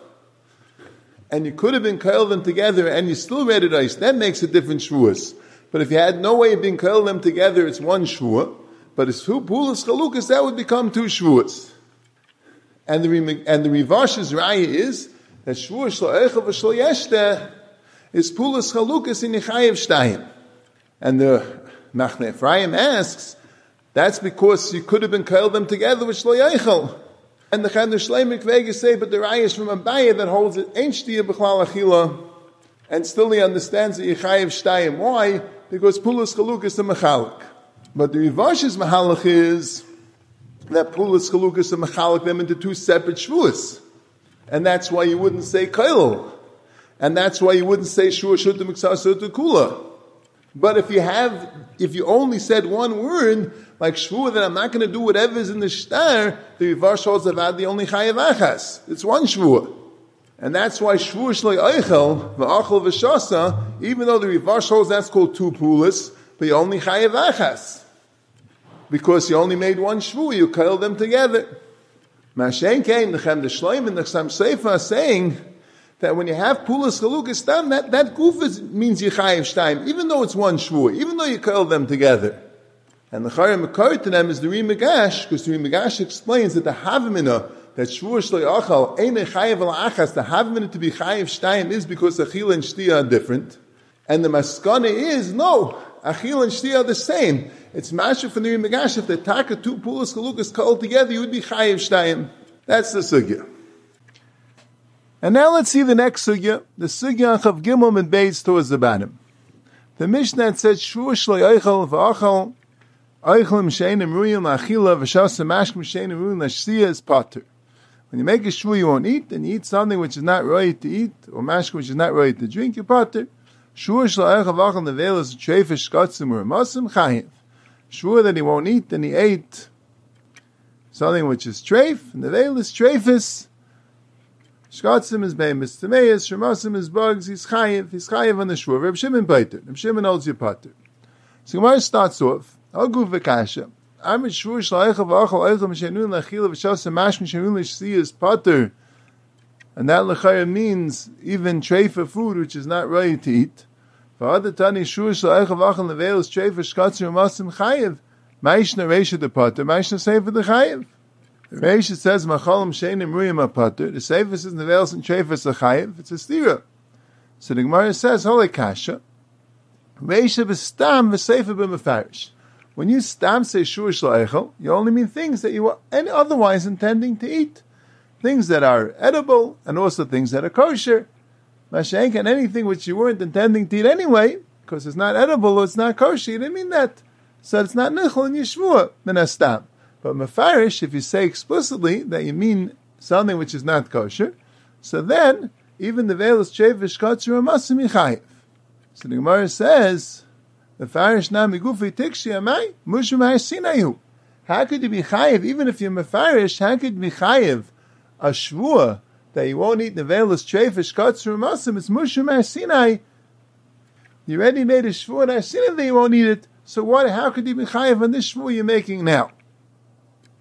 and you could have been kailed them together, and you still read it ice, that makes a different shvuas. But if you had no way of being kailed them together, it's one shvuah. But it's two pulas chalukas, that would become two shvuas. And the and the Rivash's raya is that shvuah shlo echel v'shlo yeshte is pulas chalukas in yichayev shtayim. And the Machne Ephraim asks, that's because you could have been kailed them together with shlo yechel. And the Chem de Shloimei Kvega say, but the Raya is from Abaye that holds it ain't shtia b'chlal achila, and still he understands that Yechayev shtayim. Why? Because Pulas Chaluk is the Mechalik. But the Rivash's Mehalach is that Pulas Chaluk is the Mechalik them into two separate shvuas. And that's why you wouldn't say Kail. And that's why you wouldn't say Shua Shutta Miksah Sutta Kula. But if you have, if you only said one word, like Shvuah, that I'm not going to do whatever is in the shtar, the Rivash holds about the only chayev achas. It's one Shvuah. And that's why Shvuah Shloi Eichel, V'achal V'shasa, even though the Rivash holds that's called two pulas, but you only chayev achas. Because you only made one Shvuah, you kailed them together. Mashen came, the Chem de Shloim and the Ksam Sefer are saying that when you have pulas chalukas done, that, that goof is, means yichayev shtayim, even though it's one shvuah, even though you kail them together. And the Chayim Makar to them is the Rimagash, because the Rimagash explains that the Havamina, that Shvuah Shloi Achal, ain't a chayev al achas, the Havamina to be chayev shtayim is because Achil and Shtia are different. And the Maskana is, no, Achil and Shtia are the same. It's Masha from the Rimagash, if the Taka two pulas chalukas kailed together, you would be chayev shtayim. That's the sugya. And now let's see the next sugya, the sugya on Chav Gimel and Beis towards the bottom. The Mishnah says, Shvuah Shloi Eichel v'achal, Eichel m'sheinim ruyim l'achila, v'shasa mashk m'sheinim ruyim l'shsiya is pater. When you make a shvuah you won't eat, and you eat something which is not right to eat, or mashk which is not right to drink, you pater. Shvuah Shloi Eichel v'achal nevel is a trefish shkatzim or a masim chayiv. Shvuah that he won't eat, and he ate something which is treif, and nevel is treifis, Shkatzim is be'emes tameis, Shemasim is bugs, he's chayiv, he's chayiv on the shvuah. Reb Shimon pater, Reb Shimon holds you pater. So Gemara starts off, I'll go v'kasha. I'm a shvuah sh'la'echa v'achal eichel m'shenun l'achila v'shasa mash m'shenun l'shsi is pater. And that l'chayim means even treifa food which is not right to eat. V'ad tani shvuah sh'la'echa v'achal nevel is treifa shkatzim v'masim chayiv. Ma'ishna reisha de pater, ma'ishna sefer de chayiv. The Reish says, Machalim Sheinim Ruyim Apater. The Sefer says, Nevels and Treifas Achayev. It's a stira. So the Gemara says, Holy Kasha. Reish B'stam V'Sefer B'Mefarish. When you stam say Shvuah Shloi Eichel, you only mean things that you were otherwise intending to eat. Things that are edible, and also things that are kosher. Mashenk, and anything which you weren't intending to eat anyway, because it's not edible or it's not kosher, you didn't mean that. So it's not Nichol in Yeshua, Minastam. But mefarish, if you say explicitly that you mean something which is not kosher, so then even the veil is trevish kotzer amasim yichayev. So the Gemara says, mefarish na migufi tikshi amai mushum ha'sinayu. How could you be chayev even if you're mefarish? How could you be chayev a shvuah that you won't eat the veil is trevish kotzer amasim? It's mushum ha'sinai. You already made a shvuah and ha'sinai that you won't eat it. So what? How could you be chayev on this shvuah you're making now?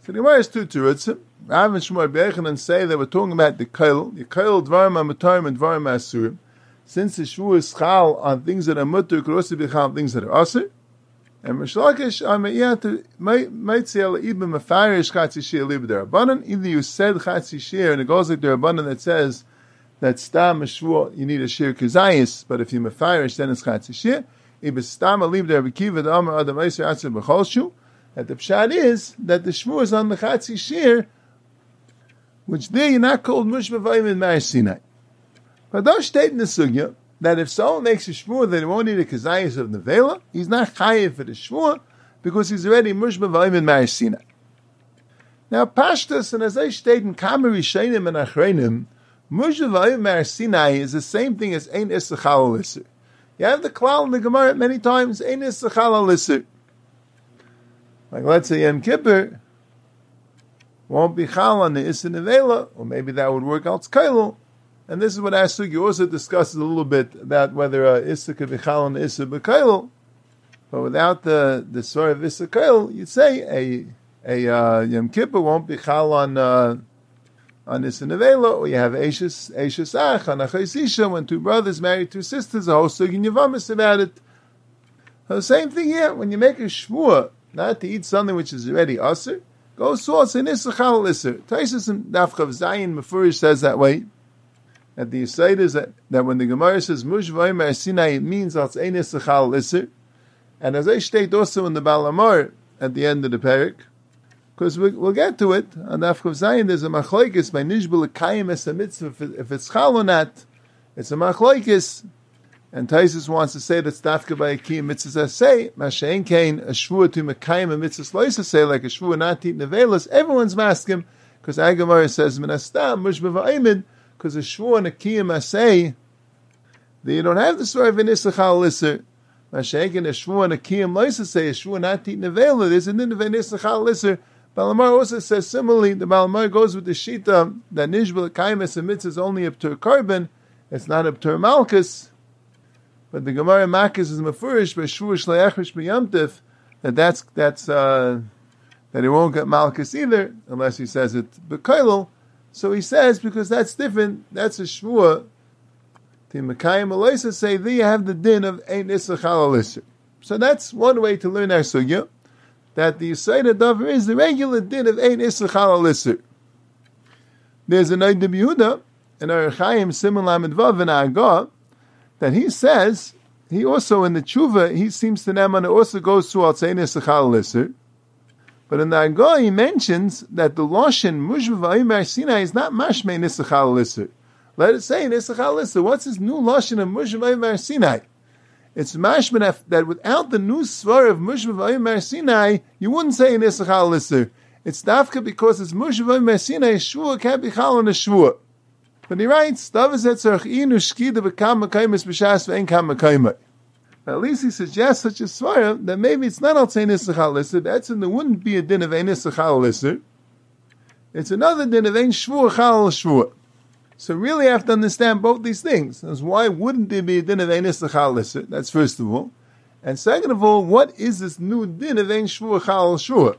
So the Gemara has two terutzim. Rav and Shmuel Be'echanan say that we're talking about the kail. The kail dvarim ha'mutarim and dvarim ha'asurim. Since the shvu is chal on things that are mutter, it could also be chal on things that are asur. And Mishlakish, I might say, even mefarish chatzi shir liba derabanan. Either you said chatzi shir, and it goes like derabanan that says that stam shvu you need a shir kazayis, but if you mefarish, then it's chatzi shir. If stam a liba derabakiva the amar adam eiser atzir b'cholshu. That the pshat is that the shvu is on the chatzi shir, which there you're not called mushma vayim in Mar Sinai. But don't state in the sugya that if someone makes a shvur that he won't need a kazayis of nevela, he's not chayiv for the shvur because he's already mushma v'ayim in Mar Sinai. Now pashtus, and as I state in Kamer Rishonim and Achreinim, mushma v'ayim Mar Sinai is the same thing as ein isachal l'isur. You have the klal in the Gemara many times, ein isachal l'isur. Like let's say Yom Kippur won't be chal on the issa nevela, or maybe that would work out kailul. And this is what our sugi also discusses a little bit about whether uh, Issa could be chal on the Issa b'kail. But without the the story of Issa kail, you'd say a a uh, Yom Kippur won't be chal on uh, on Issa nevela, or you have Eishas Eishas Ach on Achais Isha when two brothers marry two sisters. A whole sugi in Yavamis about it. So the same thing here. When you make a shvua not to eat something which is already asur, go source in Issa chal Issa. Taisus and Daf Chav Zayin Mefurish says that way. That the aside is that, that when the Gemara says Mush v'ayim Mar Sinai, it means that's ein isachal l'isur. And as I state also in the Baal Amar at the end of the parak, because we, we'll get to it on the Afchav Zayin, there's a machlokes by nishbul l'kayim es a mitzvah. If it's chal or not, it's a machlokes. And Taisus wants to say that stafka by a kiyim mitzvah say mashein kain a shvua to mekayim a mitzvah loisa say like a shvua not to eat nevelas. Everyone's masking because our Gemara says minastam mush v'ayimid. Because a shvur and a kiyam asay, that you don't have the story of an isachal lisser. Mashenkin a shvur and a kiyam loisa say a shvur not to eat nevela. There's an of an isachal lisser. Balamar also says similarly. The Balamar goes with the shita that nishbal kayim esamitz is only up to carbon. It's not up to malchus. But the Gemara Makis is mafurish by shvur shleachrish b'yamtiv that that's that's uh, that he won't get malchus either unless he says it b'kailul. So he says, because that's different, that's a shvua. The Mekayim Eloisa say, there you have the din of Ein Isachal Elisir. So that's one way to learn our sugya, that the Yisayda Dover is the regular din of Ein Isachal Elisir. There's an Eid Yehuda, in our Chaim Simon Lamed Vav in Agah, that he says, he also in the Tshuva, he seems to them, and it also goes through Al Ein Isachal Elisir. But in the Agah, he mentions that the Loshen Mushva v'ayim Mar Sinai is not mashmei nisachal l'isur. Let it say nisachal l'isur. What's this new Loshen of Mushva v'ayim Mar Sinai? It's mashmei that without the new svar of Mushva v'ayim Mar Sinai, you wouldn't say nisachal l'isur. It's dafka because it's Mushva v'ayim Mar Sinai. Shvua can't be chal on a shvua. But he writes, Davas etzarch inu shkida b'kam makaymis b'shas v'en kam makaymai. At least he suggests such a svara that maybe it's not al tzei nisachal l'isur. That's in there wouldn't be a din of ein nisachal l'isur. It's another din of ein shvur chal shvur. So really you have to understand both these things. That's why wouldn't there be a din of ein nisachal l'isur? That's first of all. And second of all, what is this new din of ein shvur chal shvur?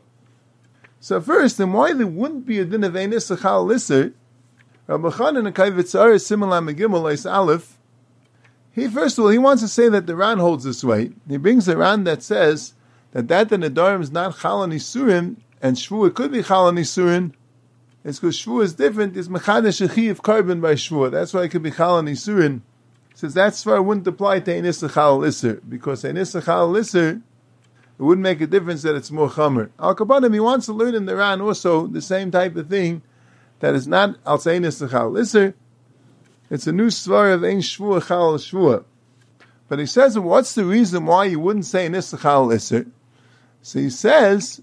So first, then why there wouldn't be a din of ein nisachal l'isur? Rabbi Chanan and Kaivitzar similar megimel is aleph. He, first of all, he wants to say that the Ran holds this way. He brings the Ran that says that that the Nedarim is not Chal on Isurim, and Shvua could be Chal on Isurim. It's because Shvua is different. It's Mechadesh Shechi of carbon by Shvua. That's why it could be Chal on Isurim. Says that's why it wouldn't apply to Ein Isachal Isser, because Ein Isachal Isser, it wouldn't make a difference that it's more Chamer. Al Kabanim, he wants to learn in the Ran also the same type of thing, that is not Al Ein Isachal Isser. It's a new svar of ein shvua chal shvua. But he says, what's the reason why you wouldn't say nisachal isser? So he says,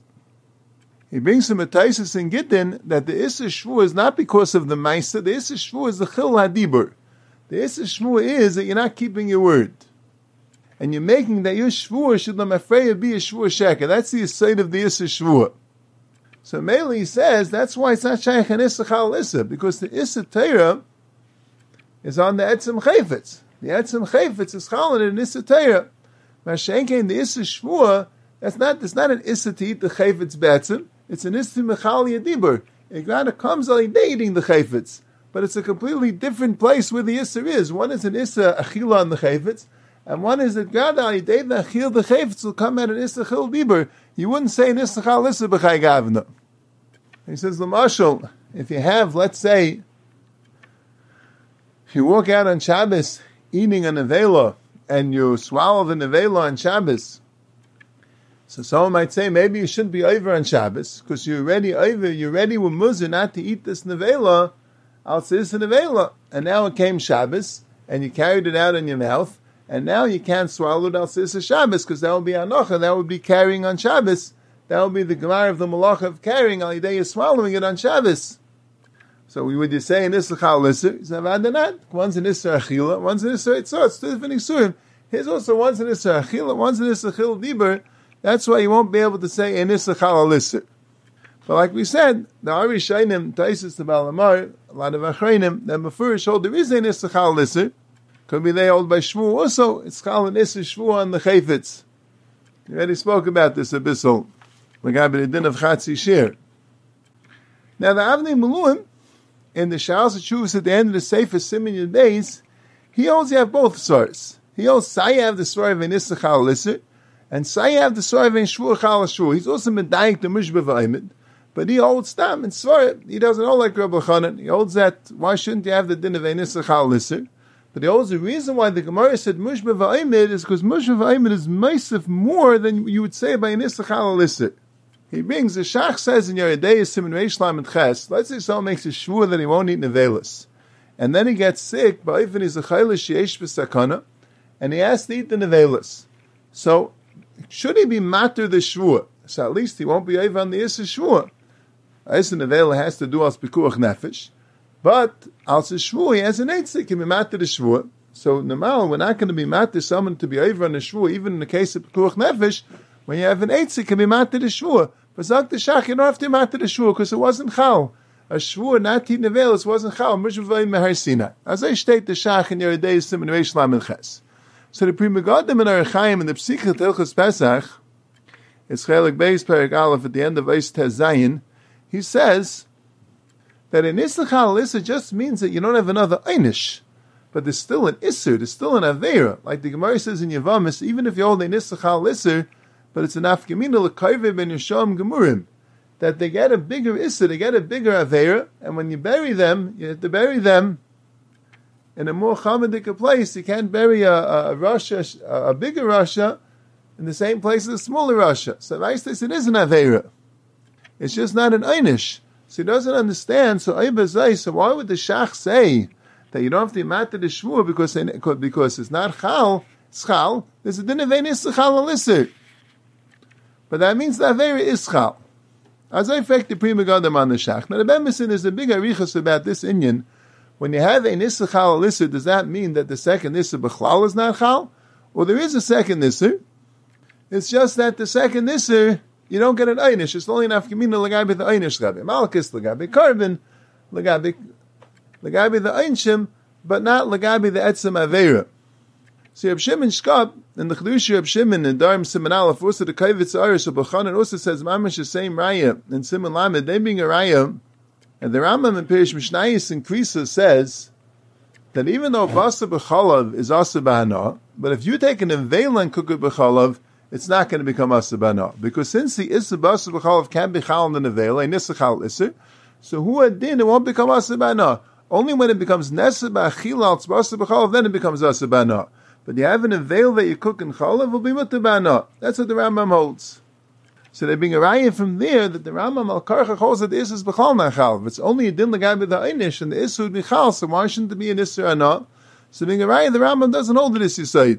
he brings some ataisis in Gittin that the isser shvua is not because of the maisa. The isser shvua is the chil hadibur. The isser shvua is that you're not keeping your word, and you're making that your shvua should lamafreya be a shvua sheker. That's the aside of the isser shvua. So mainly he says that's why it's not shaykh an isachal isser, because the isser teira is on the etzem chayfetz. The etzem chayfetz is chalon in issa teira. Mashenkein the issa shvua, that's not, it's not an issa to eat the chayfetz betzem. It's an issa mechal yadibur. It kind of comes al eating the chayfetz, but it's a completely different place where the issa is. One is an issa achila on the chayfetz, and one is that God al the achil the chayfetz will come at an issa chil dibur. You wouldn't say an issa chal issa b'chay gavna. He says, l'mashal, if you have, let's say, if you walk out on Shabbos eating a nevela, and you swallow the nevela on Shabbos, so someone might say, maybe you shouldn't be over on Shabbos, because you're already over, you're ready with muzzer not to eat this nevela, I'll say it's a nevela. And now it came Shabbos, and you carried it out in your mouth, and now you can't swallow it, I'll say it's a Shabbos, because that would be anocha, that would be carrying on Shabbos. That would be the gemara of the malacha of carrying, al yidei is swallowing it on Shabbos. So we would just say, in Issa Chal Lisser, he's not, one's an Issa Achila, one's an Issa Eitzah, it's two different Isurim. Here's also one's an Issa Achila, one's an Issa Chil Dibur. That's why you won't be able to say in Issa Chal Lisser. But like we said, the Ari Shainim, Taisis, the Balamar, a lot of Achreinim, that Mefurish hold there is an Issa Chal Lisser. Could be they hold by Shvu also, it's Chal and Issa Shvu on the Chayfetz. We already spoke about this a bissel. Now the Avnei Maluim, in the Sha'as Shuvas at the end of the Sefer Siman Yud Beis, he holds you have both sources. He holds Sayav the story of an Issa Chal Lisser, and Sayav the story of an Shvur Chal Shvur. He's also medayik the Mishba V'ayimid, but he holds Tam and Svarah. He doesn't hold like Rabbi Chanan. He holds that, why shouldn't you have the din of an Issa Chal Lisser? But he holds the reason why the Gemara said Mishba V'ayimid is because Mishba V'ayimid is meisif more than you would say by an Issa Chal Lisser. He brings, the Shach says in Yeridei Siman Reish Lamed Ches, let's say someone makes a shvur that he won't eat nevelas, and then he gets sick, but even he's a chaylish yesh b'sakana, and he has to eat the nevelas. So, should he be matter the shvur? So at least he won't be over on the Issa shvur. Issa nevela has to do as pikuach nefesh, but as a shvur, he has an eitzik, he can be matter the shvur. So, normal, we're not going to be matter someone to be over on the shvur, even in the case of pikuach nefesh. When you have an eitzik, it can be matter the shvur. But Zak the Shach, you don't have to matter the shvur, because it wasn't chal. A shvur, not eat nevelas, wasn't chal. Mishvayim mehar Sinai. As I state the Shach in Yeridei Siman Reish Lamed Ches. So the Pri Megadim in Orach Chaim in the Psikhat Hilchos Pesach, it's Chelik Beis Perek Aleph at the end of Eis Tez Zayin, he says that an Issa Chal Issa just means that you don't have another Einish. But there's still an Isser, there's still an Aveira. Like the Gemara says in Yavamis, even if you hold an Issa Chal Isser, but it's an afkamina l'kayve ben yisham gemurim, that they get a bigger issa, they get a bigger aveira, and when you bury them, you have to bury them in a more chamadik place. You can't bury a, a, a Russia, a, a bigger Russia, in the same place as a smaller Russia. So I say it is an aveira. It's just not an einish. So he doesn't understand. So so why would the Shach say that you don't have to matter the shvur because because it's not chal, it's chal. There's a din of ein issa chal alisser. But that means the Aveira is chal. As I fact the Pri Megadim on the Shach. Now the Bemison is a big arichas about this inyan. When you have an Issa Chal Alisser, does that mean that the second Issa B'chlal is not chal? Or there is a second Issa. It's just that the second Issa, you don't get an Einish. It's only enough Gemina Lagabi the Einish Gabi. Malchus Lagabi Karvin, Lagabi Lagabi the Einshim, but not Lagabi the Etzem Aveira. See, Reb Shimon Shkab, in the Chedush Reb Shimon, in Darm Siman Aleph, also the Kavitz Arish of B'chanan also says, Mamash the same Raya, in Siman Lamed, they being a Raya, and the Rambam in Pirish Mishnayis in Krisa says, that even though Basa B'chalav is Asa B'hana, but if you take an Avela and cook it B'chalav, it's not going to become Asa B'hana. Because since the Issa Basa B'chalav can be Chal in the Avela, and Issa Chal Issa, so who had din, it won't become Asa B'hana. Only when it becomes Nesa B'achilal, Basa B'chalav, then it becomes Asa B'hana. But you have an avail that you cook in chalav will be mutabana. That's what the Rambam holds. So they bring a raya from there that the Rambam al karchach holds that the issa is b'chal nachal. It's only a din l'gai with the einish and the issa would be chal. So why shouldn't it be an issa or not? So being a raya, the Rambam doesn't hold the issa side.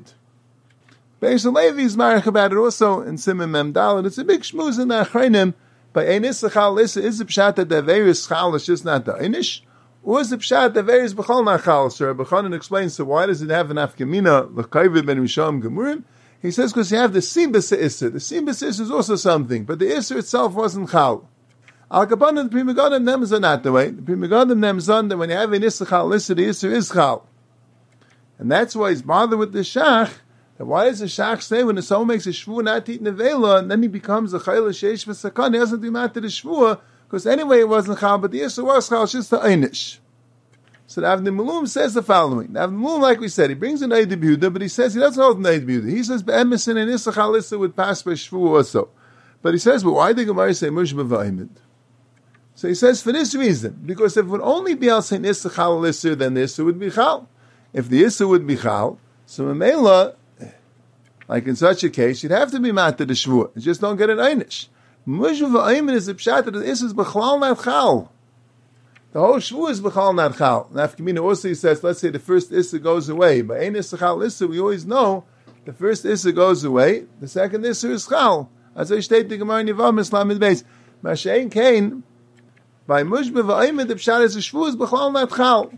Beis Levi is marich about it also in Siman Mem Daled. It's a big shmuz in the achreinim. By ein issa chal issa is the pshat that the aveir is chal. It's just not the einish. Or is the pshat the aveir is b'chal nachal? So Rabbi Chanan explains. So why does it have an afkamina l'kayvid ben misham gemurim? He says because you have the simbas issa. The simbas issa is also something, but the issa itself wasn't chal. Al kapan the Pri Megadim nems are not the way. The Pri Megadim nems on that when you have an issa chal issa, the issa is chal, and that's why he's bothered with the shach Then why does the Shach say when someone makes a shvua not to eat nevela, and then he becomes a chayla sheish v'sakan, he doesn't do matter the shvua, because anyway it wasn't chal, but the issue was chal, it's just the einish. So the Avnei Malum says the following. The Avnei Malum, like we said, he brings an Eid B'Yehuda, but he says he doesn't hold an Eid B'Yehuda. He says be'emesin and issa chal issa would pass by shvua also. But he says, but why did the Gemara say mushba v'ayimid? So he says for this reason, because if it would only be al saying issa chal issa, then the issa would be chal. If the issa would be chal, so Mamela, like in such a case, you'd have to be matter the shvua. You just don't get an einish. Mushba v'ayimid is a pshat that the issa is b'chlal not chal. The whole shvua is b'chal not chal. Nafkamina also says, let's say the first issa goes away. But ein issa chal issa, we always know the first issa goes away, the second issa is chal. As I state the Gemara in Yevam Islam in base. Mashain Kain, by mushba v'ayimid, the pshat is the shvua is b'chal not chal.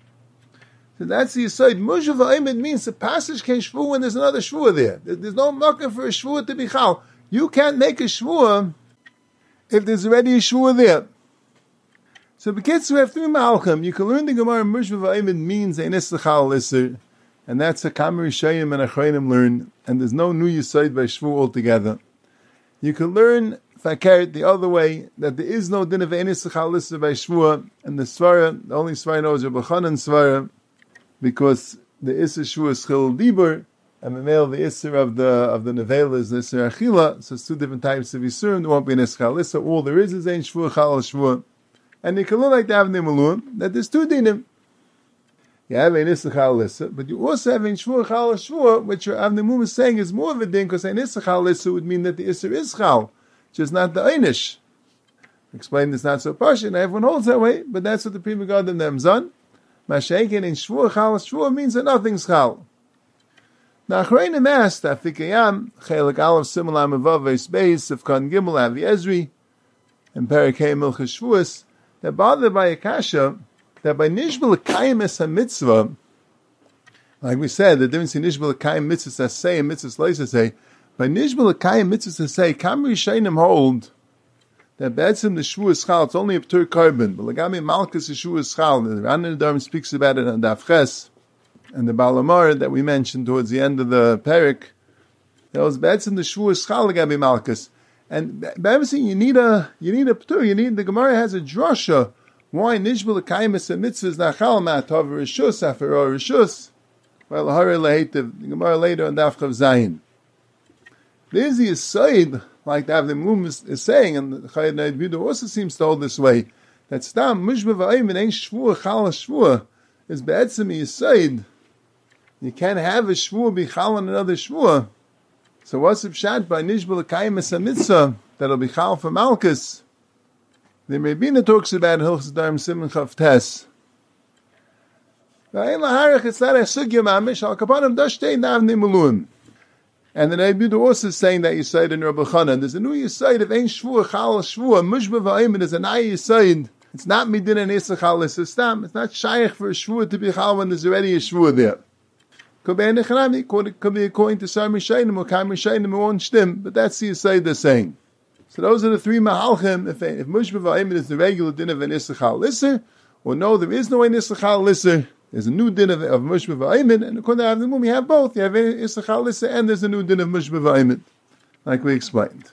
So that's the aside. Mushba v'ayimid means the passage can shvua when there's another shvua there. There's no makkah for a shvua to be chal. You can't make a shvua if there's already a shvua there. So because we have three malchim, you can learn the Gemara mushba v'ayimid means ein issa chal isser, and that's a Kamar Rishayim and Achronim learn, and there's no new yisoid by shvu altogether. You can learn fakert the other way, that there is no din of ein issa chal isser by shvu, and the svara, the only svara knows Rabbi Chanan svara, because the issa shvu is chil dibur, and the male the issa of the of the nevela is the issa achila. So it's two different types of yisurim. There won't be an issa chal isser. All there is is ein shvu chal shvu. And you can learn like the Avnei Malum, that there's two dinim. You have an issa chal issa, but you also have an shvua chal shvua, which your Avnei Malum is saying is more of a din, because an issa chal issa would mean that the issa is chal, just not the einish. Explain this not so partial, and everyone holds that way, but that's what the Pri Megadim them zon. Masha'ekin in shvua chal shvua means that nothing's chal. Now, Achreinim asked, Afikayam, Chelik Aleph Simul Amavav Veis Beis, of Kan Gimel Avi Ezri, and Perikei Milchas Shvuas, they're bothered by a kasha, that by Nishbal L'Kayim Es HaMitzvah, like we said, the difference in Nishbal L'Kayim Mitzvah Sasei and Mitzvah Leisasei, by Nishbal L'Kayim Mitzvah Sasei, Kam Rishayim hold, that Be'etzim the Shvu is Chal, it's only a P'tur Karban, but L'Gami Malchus the Shvu is Chal, the Ran Dharm speaks about it on Daf Ches, and the Balamar that we mentioned towards the end of the Perik, that was Be'etzim the Shvu is Chal, L'Gami Malchus. And B'etzim, you need a, you need a P'tur, you need, the Gemara has a drasha, why Nishbal L'Kayim Es HaMitzvah is Nachal Ma'atav Rishus, Afer Rishus, well, Hare Lehetiv, the Gemara later on Daf Chav Zayin. There's the aside, like the Avnei Malum is, is saying, and the Chayed Eid B'Yehuda also seems to hold this way, that Stam, Mushba V'ayim, Ein Shvua, Chal Shvua, is Be'etzim Yisayid. You can't have a Shvua be Chal on another Shvua. So what's the pshat by Nishbal L'Kayim Es HaMitzvah, that'll be Chal for Malchus? The Rebbeinu talks about Hilchos Dharm Simon Chav Tes. V'ayin Laharach, it's not a sugya mamish, al kapanim dashtei navnei malum. And the Rebbeinu also is saying that Yisayid in Rabbi Chanan. There's a new Yisayid of Ein Shvua, Chal Shvua, Mushba V'ayim, there's an Ay Yisayid. It's not Midin and Issa Chal Stam. It's not Shaykh for a Shvua to be Chal when there's already a Shvua there. Could be Nechanami, could be according to Sar Mishayim, or Kam Mishayim, it won't stim, but that's the Yisayid they're saying. So those are the three Mahalchim. If, if Mushba V'ayim is the regular din of an Issa Chal Lisser, or no, there is no an Issa Chal Lisser, there's a new din of, of Mushba V'ayim, and according to Avnei Malum, you have both. You have an Issa Chal Lisser, and there's a new din of Mushba V'ayim, like we explained.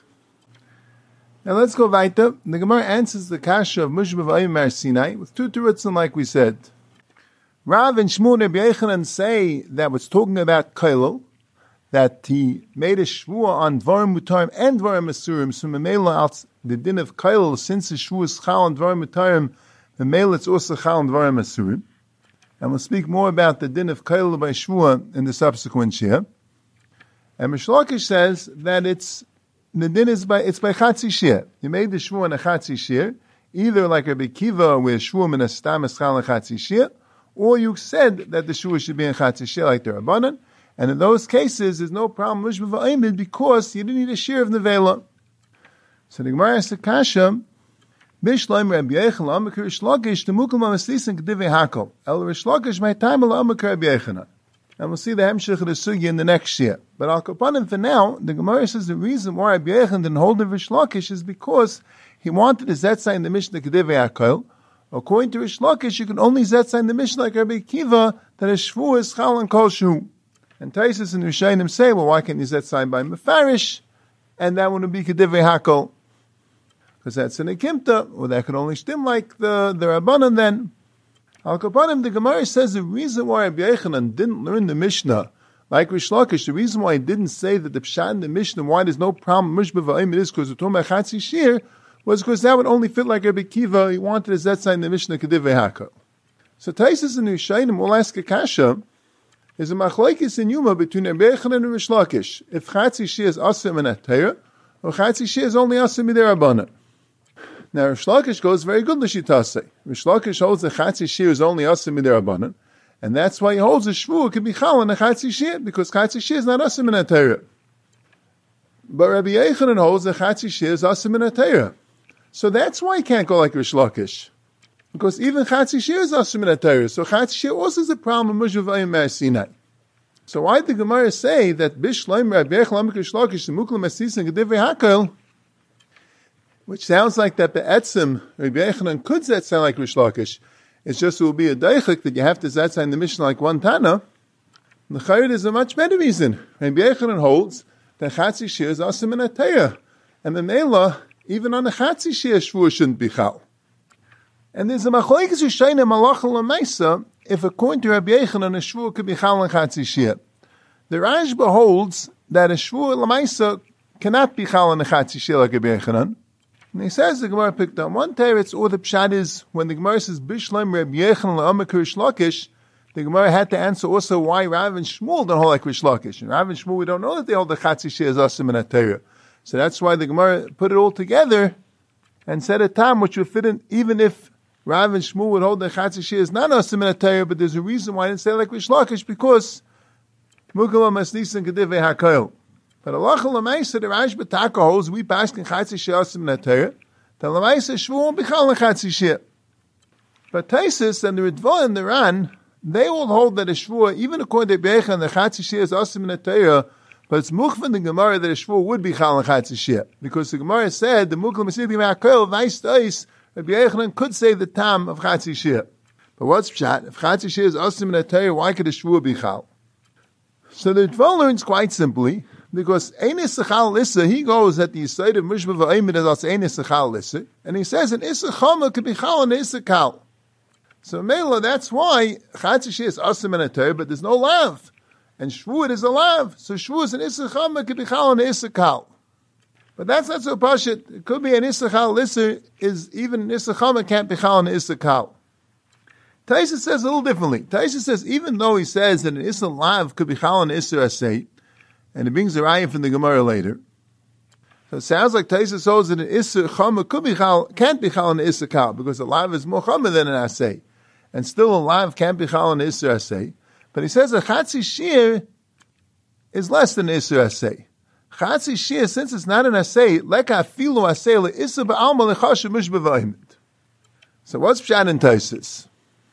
Now let's go weiter. The Gemara answers the kasha of Mushba V'ayim Mar Sinai with two terutzim, like we said. Rav and Shmuel Rabbi Yochanan say that what's talking about Kailul, that he made a shvua on Dvarim Mutarim and Dvarim Asurim, so Memela out the din of Kailul, since the shvua is Chal on Dvarim Mutarim, Memela it's also Chal on Dvarim Asurim. And we'll speak more about the din of Kailul by shvua in the subsequent shir. And Rish Lakish says that it's the din is by it's by Chatzi shir. You made the shvua on a Chatzi shir, either like Rabbi Kiva where shvua min astam is Chal on Chatzi shir, or you said that the shvua should be in Chatzi shir like the Rabbanan. And in those cases, there's no problem with Mushba V'ayim because you didn't need a share of nevela. So the Gemara asks the kasha, Bishloim Rabbi Yochanan, Amakar Rish Lakish, the Mukul Mamaslisin Kedivei Hakol. El Rish Lakish, my time, El Amakar Rabbi Yochanan. And we'll see the Hemshech of the Sugya in the next year. But Al Kapanim, for now, the Gemara says the reason why Rabbi Yochanan didn't hold the Rish Lakish is because he wanted to Zetzai in the Mishnah Kedivei Hakol. According to Rish Lakish, you can only Zetzai in the Mishnah like Rabbi Kiva, that a Shvu is Chal and Kol Shu. And Taisus and Rishonim say, well, why can't you set sign by Mefarish? And that wouldn't be Kedivei Hakol. Because that's an Ekimta, or that could only stem like the, the Rabbanan then. Al Kapanim, the Gemara says the reason why Rabbi Yochanan didn't learn the Mishnah like Rish Lakish, the reason why he didn't say that the Pshat in the Mishnah, why there's no problem, Mishba V'ayim, it is because the Tomah Chatzi Shir, was because that would only fit like Rabbi Kiva. He wanted his Zetzai in the Mishnah Kedivei Hakol. So Taisus and Rishonim will ask a kasha, is a machlokes in Yuma between Rabbi Yochanan and Rish Lakish, if Chatzi Shir is asim in a Torah, or Chatzi Shir is only asim in the Rabbanan. Now Rish Lakish goes very good l'shitase. Rish Lakish holds that Chatzi Shir is only asim in the Rabbanan, and that's why he holds a shvu could be chal in a Chatzi Shir, because Chatzi Shir is not asim in a Torah. But Rabbi Yochanan holds that Chatzi Shir is asim in a Torah. So that's why he can't go like Rish Lakish. Because even Chatzi Shir is asim in a Torah. So Chatzi Shir also is a problem in Mishba V'ayim Me'ar Sinai. So why did the Gemara say that Bishleim Rabbi Yochanan Rish Lakish the Muklam Asis and Kedivei Hakol, which sounds like that Be'etzim Rabbi Yochanan could that sound like Rish Lakish. It's just it will be a deichik that you have to zatzai in the Mishnah like one Tana. The Chayid is a much better reason. Rabbi Yochanan holds that Chatzi Shir is asim in a Torah, and the Mela even on the Chatzi Shir shvur shouldn't be chal. And there's a machlokes Rishonim malacha l'maisa if according to Rabbi Yochanan a shvur could be chal in Chatzi Shir. The Rashba holds that a shvur l'maisa cannot be chal in a Chatzi Shir like Rabbi Yochanan. And he says, the Gemara picked on one teretz, or the pshat is, when the Gemara says, Bishleim Rabbi Yochanan la'amak Rish Lakish, the Gemara had to answer also why Rav and Shmuel don't hold like Rish Lakish. And Rav and Shmuel, we don't know that they hold the Chatzi Shir as asim in a Torah. So that's why the Gemara put it all together and said a tam which would fit in, even if Rav and Shmuel would hold the Chatzi Shir as not asim in a Torah, but there's a reason why I didn't say like Rish Lakish, because Mukala Masnisan Kedivei Hakol. But Allah l'maisa the Rash B'Taka holds we pass in Chatzi Shir asim in a Torah. The l'maisa shvu won't be chal in Chatzi Shir. But Taisus and the Ritva and the Ran, they will hold that a shvu, even according to Rabbi Yochanan, the Chatzi Shir is asim in a Torah, but it's mukh in the Gemara that a shvu would be chal in Chatzi Shir, because the Gemara said the mukh l'masidi ma'akel v'ais tais Rabbi Yochanan could say the tam of Chatzi Shir. But what's pshat? If Chatzi Shir is asim in a Torah, why could a shvu be chal? So the Ritva learns quite simply. Because Einis Sechal Lissa, he goes at the side of Mishba V'ayim that's Einis Sechal Lissa, and he says an Issa Chama could be Chal and Issa Kal. So Mela, that's why Chatzi Shir is asim in a Torah, but there's no lav, and Shvuot is a lav. So Shvuot and Issa Chama could be Chal and Issa Kal. But that's not so pashut. It could be an Issa Chal Lissa is even an Issa Chama can't be Chal and Issa Kal. Taisa says a little differently. Taisa says even though he says that an Issa lav could be Chal and Issa Asay, and it brings a raya from the Gemara later. So it sounds like Taisus holds that an Issa Chama could be chal, can't be chal in an Issa Kal, because a lav is more chama than an asay. And still a lav can't be chal in an Issa asay. But he says a Chatzi Shir is less than an Issa asay. Chatzi Shir, since it's not an asay, leka afilu asay le Issa ba'alma lechashu mishba v'ayimit. So what's pshat in Taisus?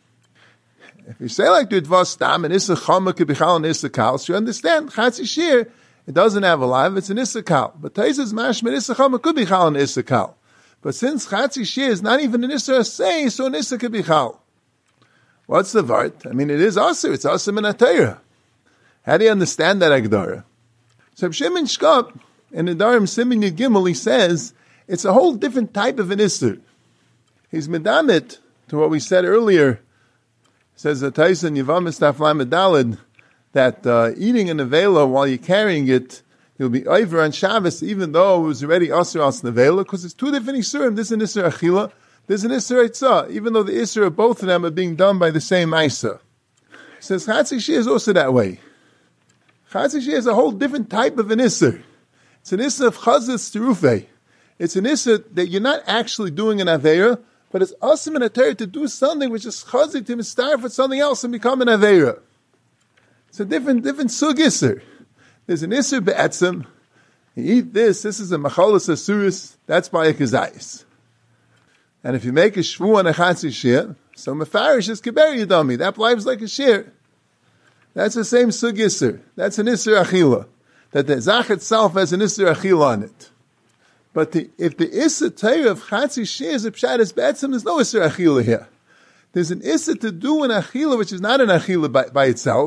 If you say like the Ritva Stam, an Issa Chama could be chal and Issa Kal, so you understand, Chatzi Shir, it doesn't have a lav, it's an Issa Kal. But Taisa's mashman Issa Chama could be chal and Issa Kal. But since Chatzi Shir is not even an Issa Asay, so an Issa could be chal. What's the vart? I mean, it is Asr, it's Asr in a Torah. How do you understand that Agdara? So Shimon Shkop, in the Darim Simin Yud Gimel, he says, it's a whole different type of an Issa. He's medamit to what we said earlier. Says the Tyson Yivam Estaflam Medalid that uh, eating an nevela while you're carrying it, you'll be over on Shabbos, even though it was already Asr as nevela, because it's two different Isurim. This is an Isur Achila, this is an Isur Eitzah, even though the Isur of both of them are being done by the same Isa. He says Chatzi Shir is also that way. Chatzi Shir is a whole different type of an Isur. It's an Isur of Chazis Terufei. It's an Isur that you're not actually doing an Aveira, but it's awesome in a Torah to do something which is chazik to mistar for something else and become an Aveira. It's a different, different sug Isser. There's an Isser be'etzim. You eat this, this is a machalas asuris, that's by a kazayis. And if you make a shvu on a Chatzi Shir, so mefarish is kiber yadami, that lives like a shir. That's the same sug Isser. That's an Isser achila. That the zach itself has an Isser achila on it. But the, if the Issa Torah of Chatzi Shir is a pshat is be'etzim, there's no Issa Achila here. There's an Issa to do an Achila which is not an Achila by, by itself,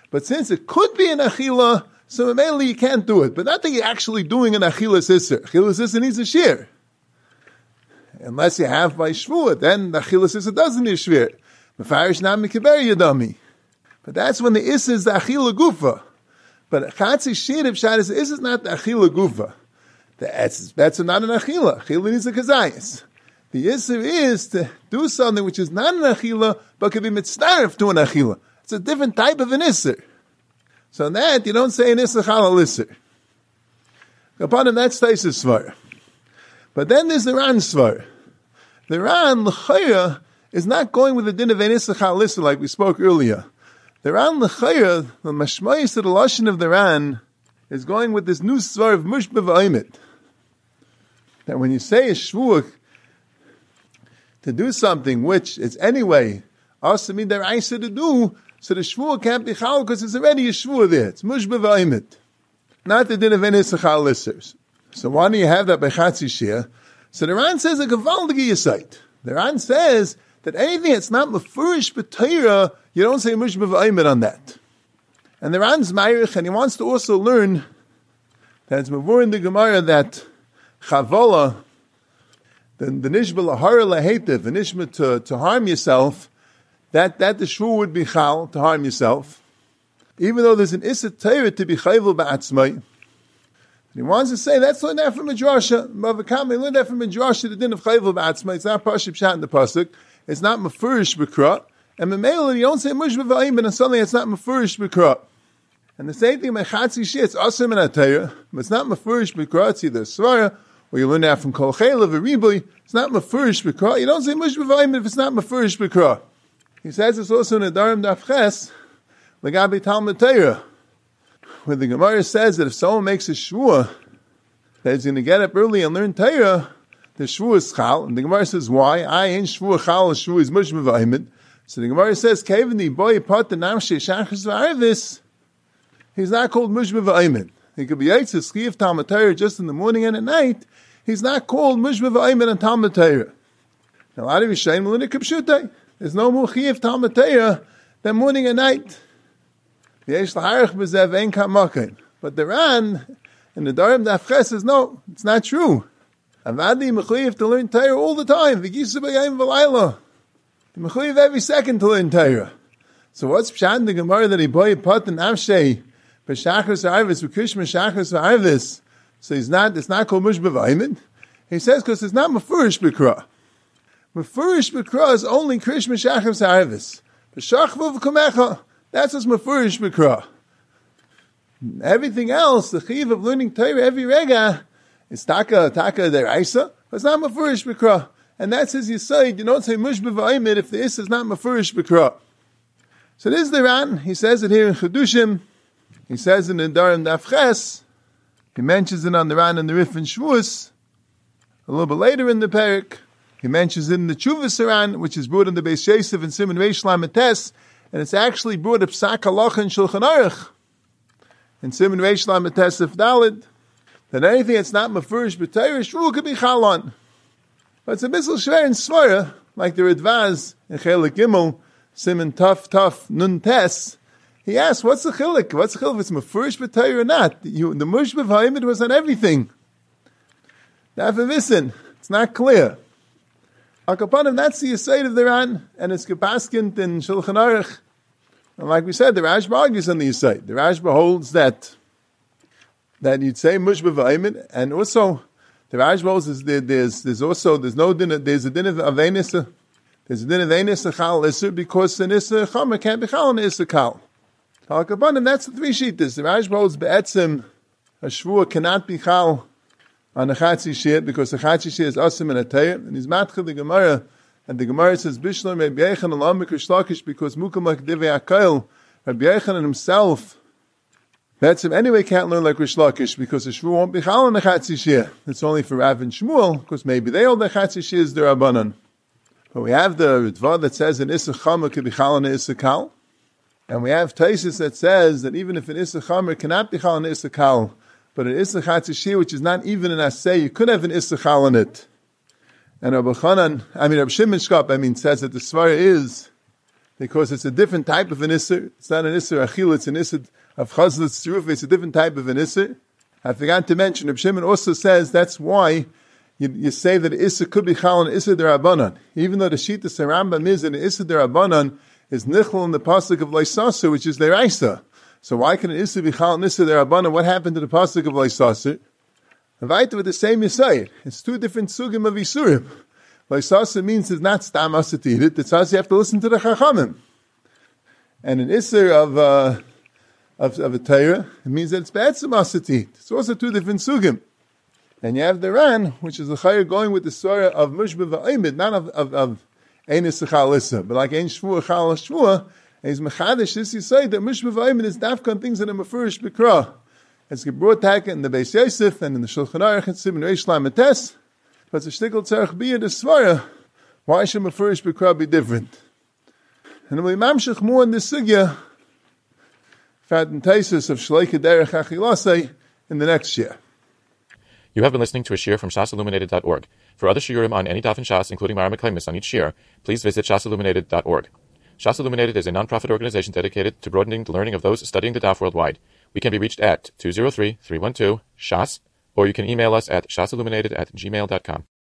But since it could be an achila, so mainly you can't do it. But not that you're actually doing an achilas isser. Achilas isser needs a shear. Unless you have by shvuah, then the achilas isser doesn't need a shear. Mefarish nam mikaber yadami. But that's when the isser is the achila gufa. But chatzi shear of shad is is not the achila gufa. That's that's not an achila. Achila needs a kazayis. The isser is to do something which is not an achila, but could be mitzdarif to an achila. It's a different type of an isser. So on that, you don't say an isser chalal isser. Upon him, that's Taisus Svar. But then there's the Ran Svar. The Ran, l'chayra, is not going with the din of an isser chalal isser like we spoke earlier. The Ran, l'chayra, the mashmayis of the lashon of the Ran, is going with this new Svar of mushba v'ayimit. That when you say a shvuah, to do something which is anyway also mean they're aisa to do, so the shvuah can't be chal because it's already a shvuah there. It's mushba v'ayimit. Not the din of any chal lissers. So why do you have that by chatzi shir? So the Ran says a gavaldige yisait. The Ran says that anything that's not mefurish b'teira, you don't say mushba v'ayimit on that. And the Ran's ma'irich, and he wants to also learn that it's mavur in the Gemara that chavola, the, the nishba lahara lahetiv, the nishma to, to harm yourself, that, that the shvu would be chal, to harm yourself. Even though there's an issa teira to be chayvel ba'atzmai. He wants to say, that's learned that from Midrasha. Mavakami learned that from Midrasha, the din of chayvel ba'atzmai. It's not pashib shat in the pasuk. It's not mefurish b'kra. And memela, you don't say mushba v'ayim, and suddenly it's not mefurish b'kra. And the same thing, mechatzi shit, it's asim and atayra, but it's not mefurish b'kra. It's either svara, or you learn that from kol chayla v'ribui. It's not mefurish b'kra. You don't say mushba v'ayim if it's not mefurish b'kra. He says it's also in the Darim Daf Ches, L'gabi Talmud Torah, where the Gemara says that if someone makes a shvuah, that he's going to get up early and learn Torah, the shvuah is chal. And the Gemara says, why? I ain't shvuah chal, shvuah is mushba v'ayimid. So the Gemara says, Kevin boy pat the namshe shachas v'arvis, he's not called mushba v'ayimid. He could be yitzis chiyuv Talmud Torah just in the morning and at night. He's not called mushba v'ayimid and Talmud Torah. Now, a lot of Yishayim l'nei k'pshutay. There's no more chiyuv Talmud Torah than morning and night. But the Ran in the Darim Daf Ches says, no, it's not true. Avadi mechuyev to learn Torah all the time. V'gisu b'yayim v'layla. Mechuyev every second to learn Torah. So what's pshat in the Gemara that he boy pat and amshei b'shachris v'arvis b'krishma shachris v'arvis? So he's not. It's not called mushba v'ayimid. He says because it's not mefurish b'kra. Mefurish b'kra is only krishma shachris v'arvis. B'shachva v'kumecha. That's what's mefurish b'kra. Everything else, the chiv of learning Torah every rega, is taka, taka deraisa, but it's not mefurish b'kra. And that's his yisayid. You don't say mushba v'ayimid if the is is not mefurish b'kra. So this is the Ran. He says it here in Chedushim. He says it in Darim Daf Ches. He mentions it on the Ran and the Rif and Shvuos. A little bit later in the Perek, he mentions it in the Chuvas Ran, which is brought in the Beis Yosef and Simon Reish Lamed Tes. And it's actually brought up Psak Halacha and Shulchan Aruch in Simon Reish Lamed Tesef Daled, that anything that's not mefurish b'Torah, shvuah could be chalon. But it's a bissel shver in Svara, like the Ridvaz in Chelik Gimel, Simon Tuf Tuf Nun Tes. He asked, what's the chilik? What's the chilik if it's mefurish b'Torah or not? You, the mushba v'ayimid was on everything. Now for listen, it's not clear. Akapanim, that's the Yisayid of the Ran, and it's gepaskint in Shulchan Aruch. And like we said, the Rashba argues on the Yisayid. The Rashba holds that that you'd say mushba v'ayimid, and also the Rashba holds is there, there's there's also there's no din there's a din of Aveinisa, there's a din of Aveinisa chal iser because an iser chamer can't be chal an iser kal. Akapanim, that's the three sheetas. The Rashba holds be'etzim a shvuah cannot be chal on a chatzi shir, because the chatzi shir is asim and a teir, and he's matchel the Gemara, and the Gemara says, Bishlo Rabbi Yechon alam mikrishlakish, because mukamak divei akail, Rabbi Yechon himself, that's him anyway can't learn like Rishlakish, because the shvu won't be chal on the chatzi shir. It's only for Rav and Shmuel, because maybe they hold the chatzi shir is the Rabbanan. But we have the Ritva that says an Issa Chamer could be chal on the Issa Kal, and we have Taisus that says that even if an Issa Chamer cannot be chal on the Issa Kal, but an Issa Chatzi Shir, which is not even an Asay, you could have an Issa Chal on it. And Rabbi Chanan, I mean Rabbi Shimon Shkop, I mean, says that the Svara is because it's a different type of an Isser. It's not an Isser Achil, it's an Isser of Chazlitz Tzuruf, it's a different type of an Isser. I forgot to mention, Reb Shimon also says that's why you, you say that Isser could be Chal and Isser Derabanan. Even though the Shita Sarambam is that Isser Derabanan is Nichel in the Pasuk of Leisasu, which is Deraisa. So why can an Isser be Chal and Isser Derabanan? What happened to the Pasuk of Leisasu? Vaita with the same Yisayir. It's two different Sugim of Yisurim. Leisasu means it's not Stam Asatit. It says you have to listen to the Chachamim. And an Isser of, uh, of, of a Torah, it means that it's Ba'etzim Asatit. It's also two different Sugim. And you have the Ran, which is the Chayr going with the Surah of Mushba V'Aimid, not of, of, of Ein Isser Chal Isser, but like Ein Shvua Chal Shvua, and he's Mechadish, this you say that Mushba V'Aimid is Dafka on things that are Mefurish B'Krah. It's brought back in the Beis Yosef and in the Shulchan Aruch and Simon Reish Lamed Tes, but it's a shtickle tzarech biyah the Svara. Why should Mefurish B'Krah be different? And we'll mamshich more in this sugya, Fat and Taisus of Shleika Derech Achilasei in the next year. You have been listening to a shiur from shas illuminated dot org. For other shiurim on any daf in Shas, including Mara Meklemis on each shiur, please visit shas illuminated dot org. Shas Illuminated is a non-profit organization dedicated to broadening the learning of those studying the daf worldwide. We can be reached at two zero three, three one two, S H A S, or you can email us at shasilluminated at gmail dot com.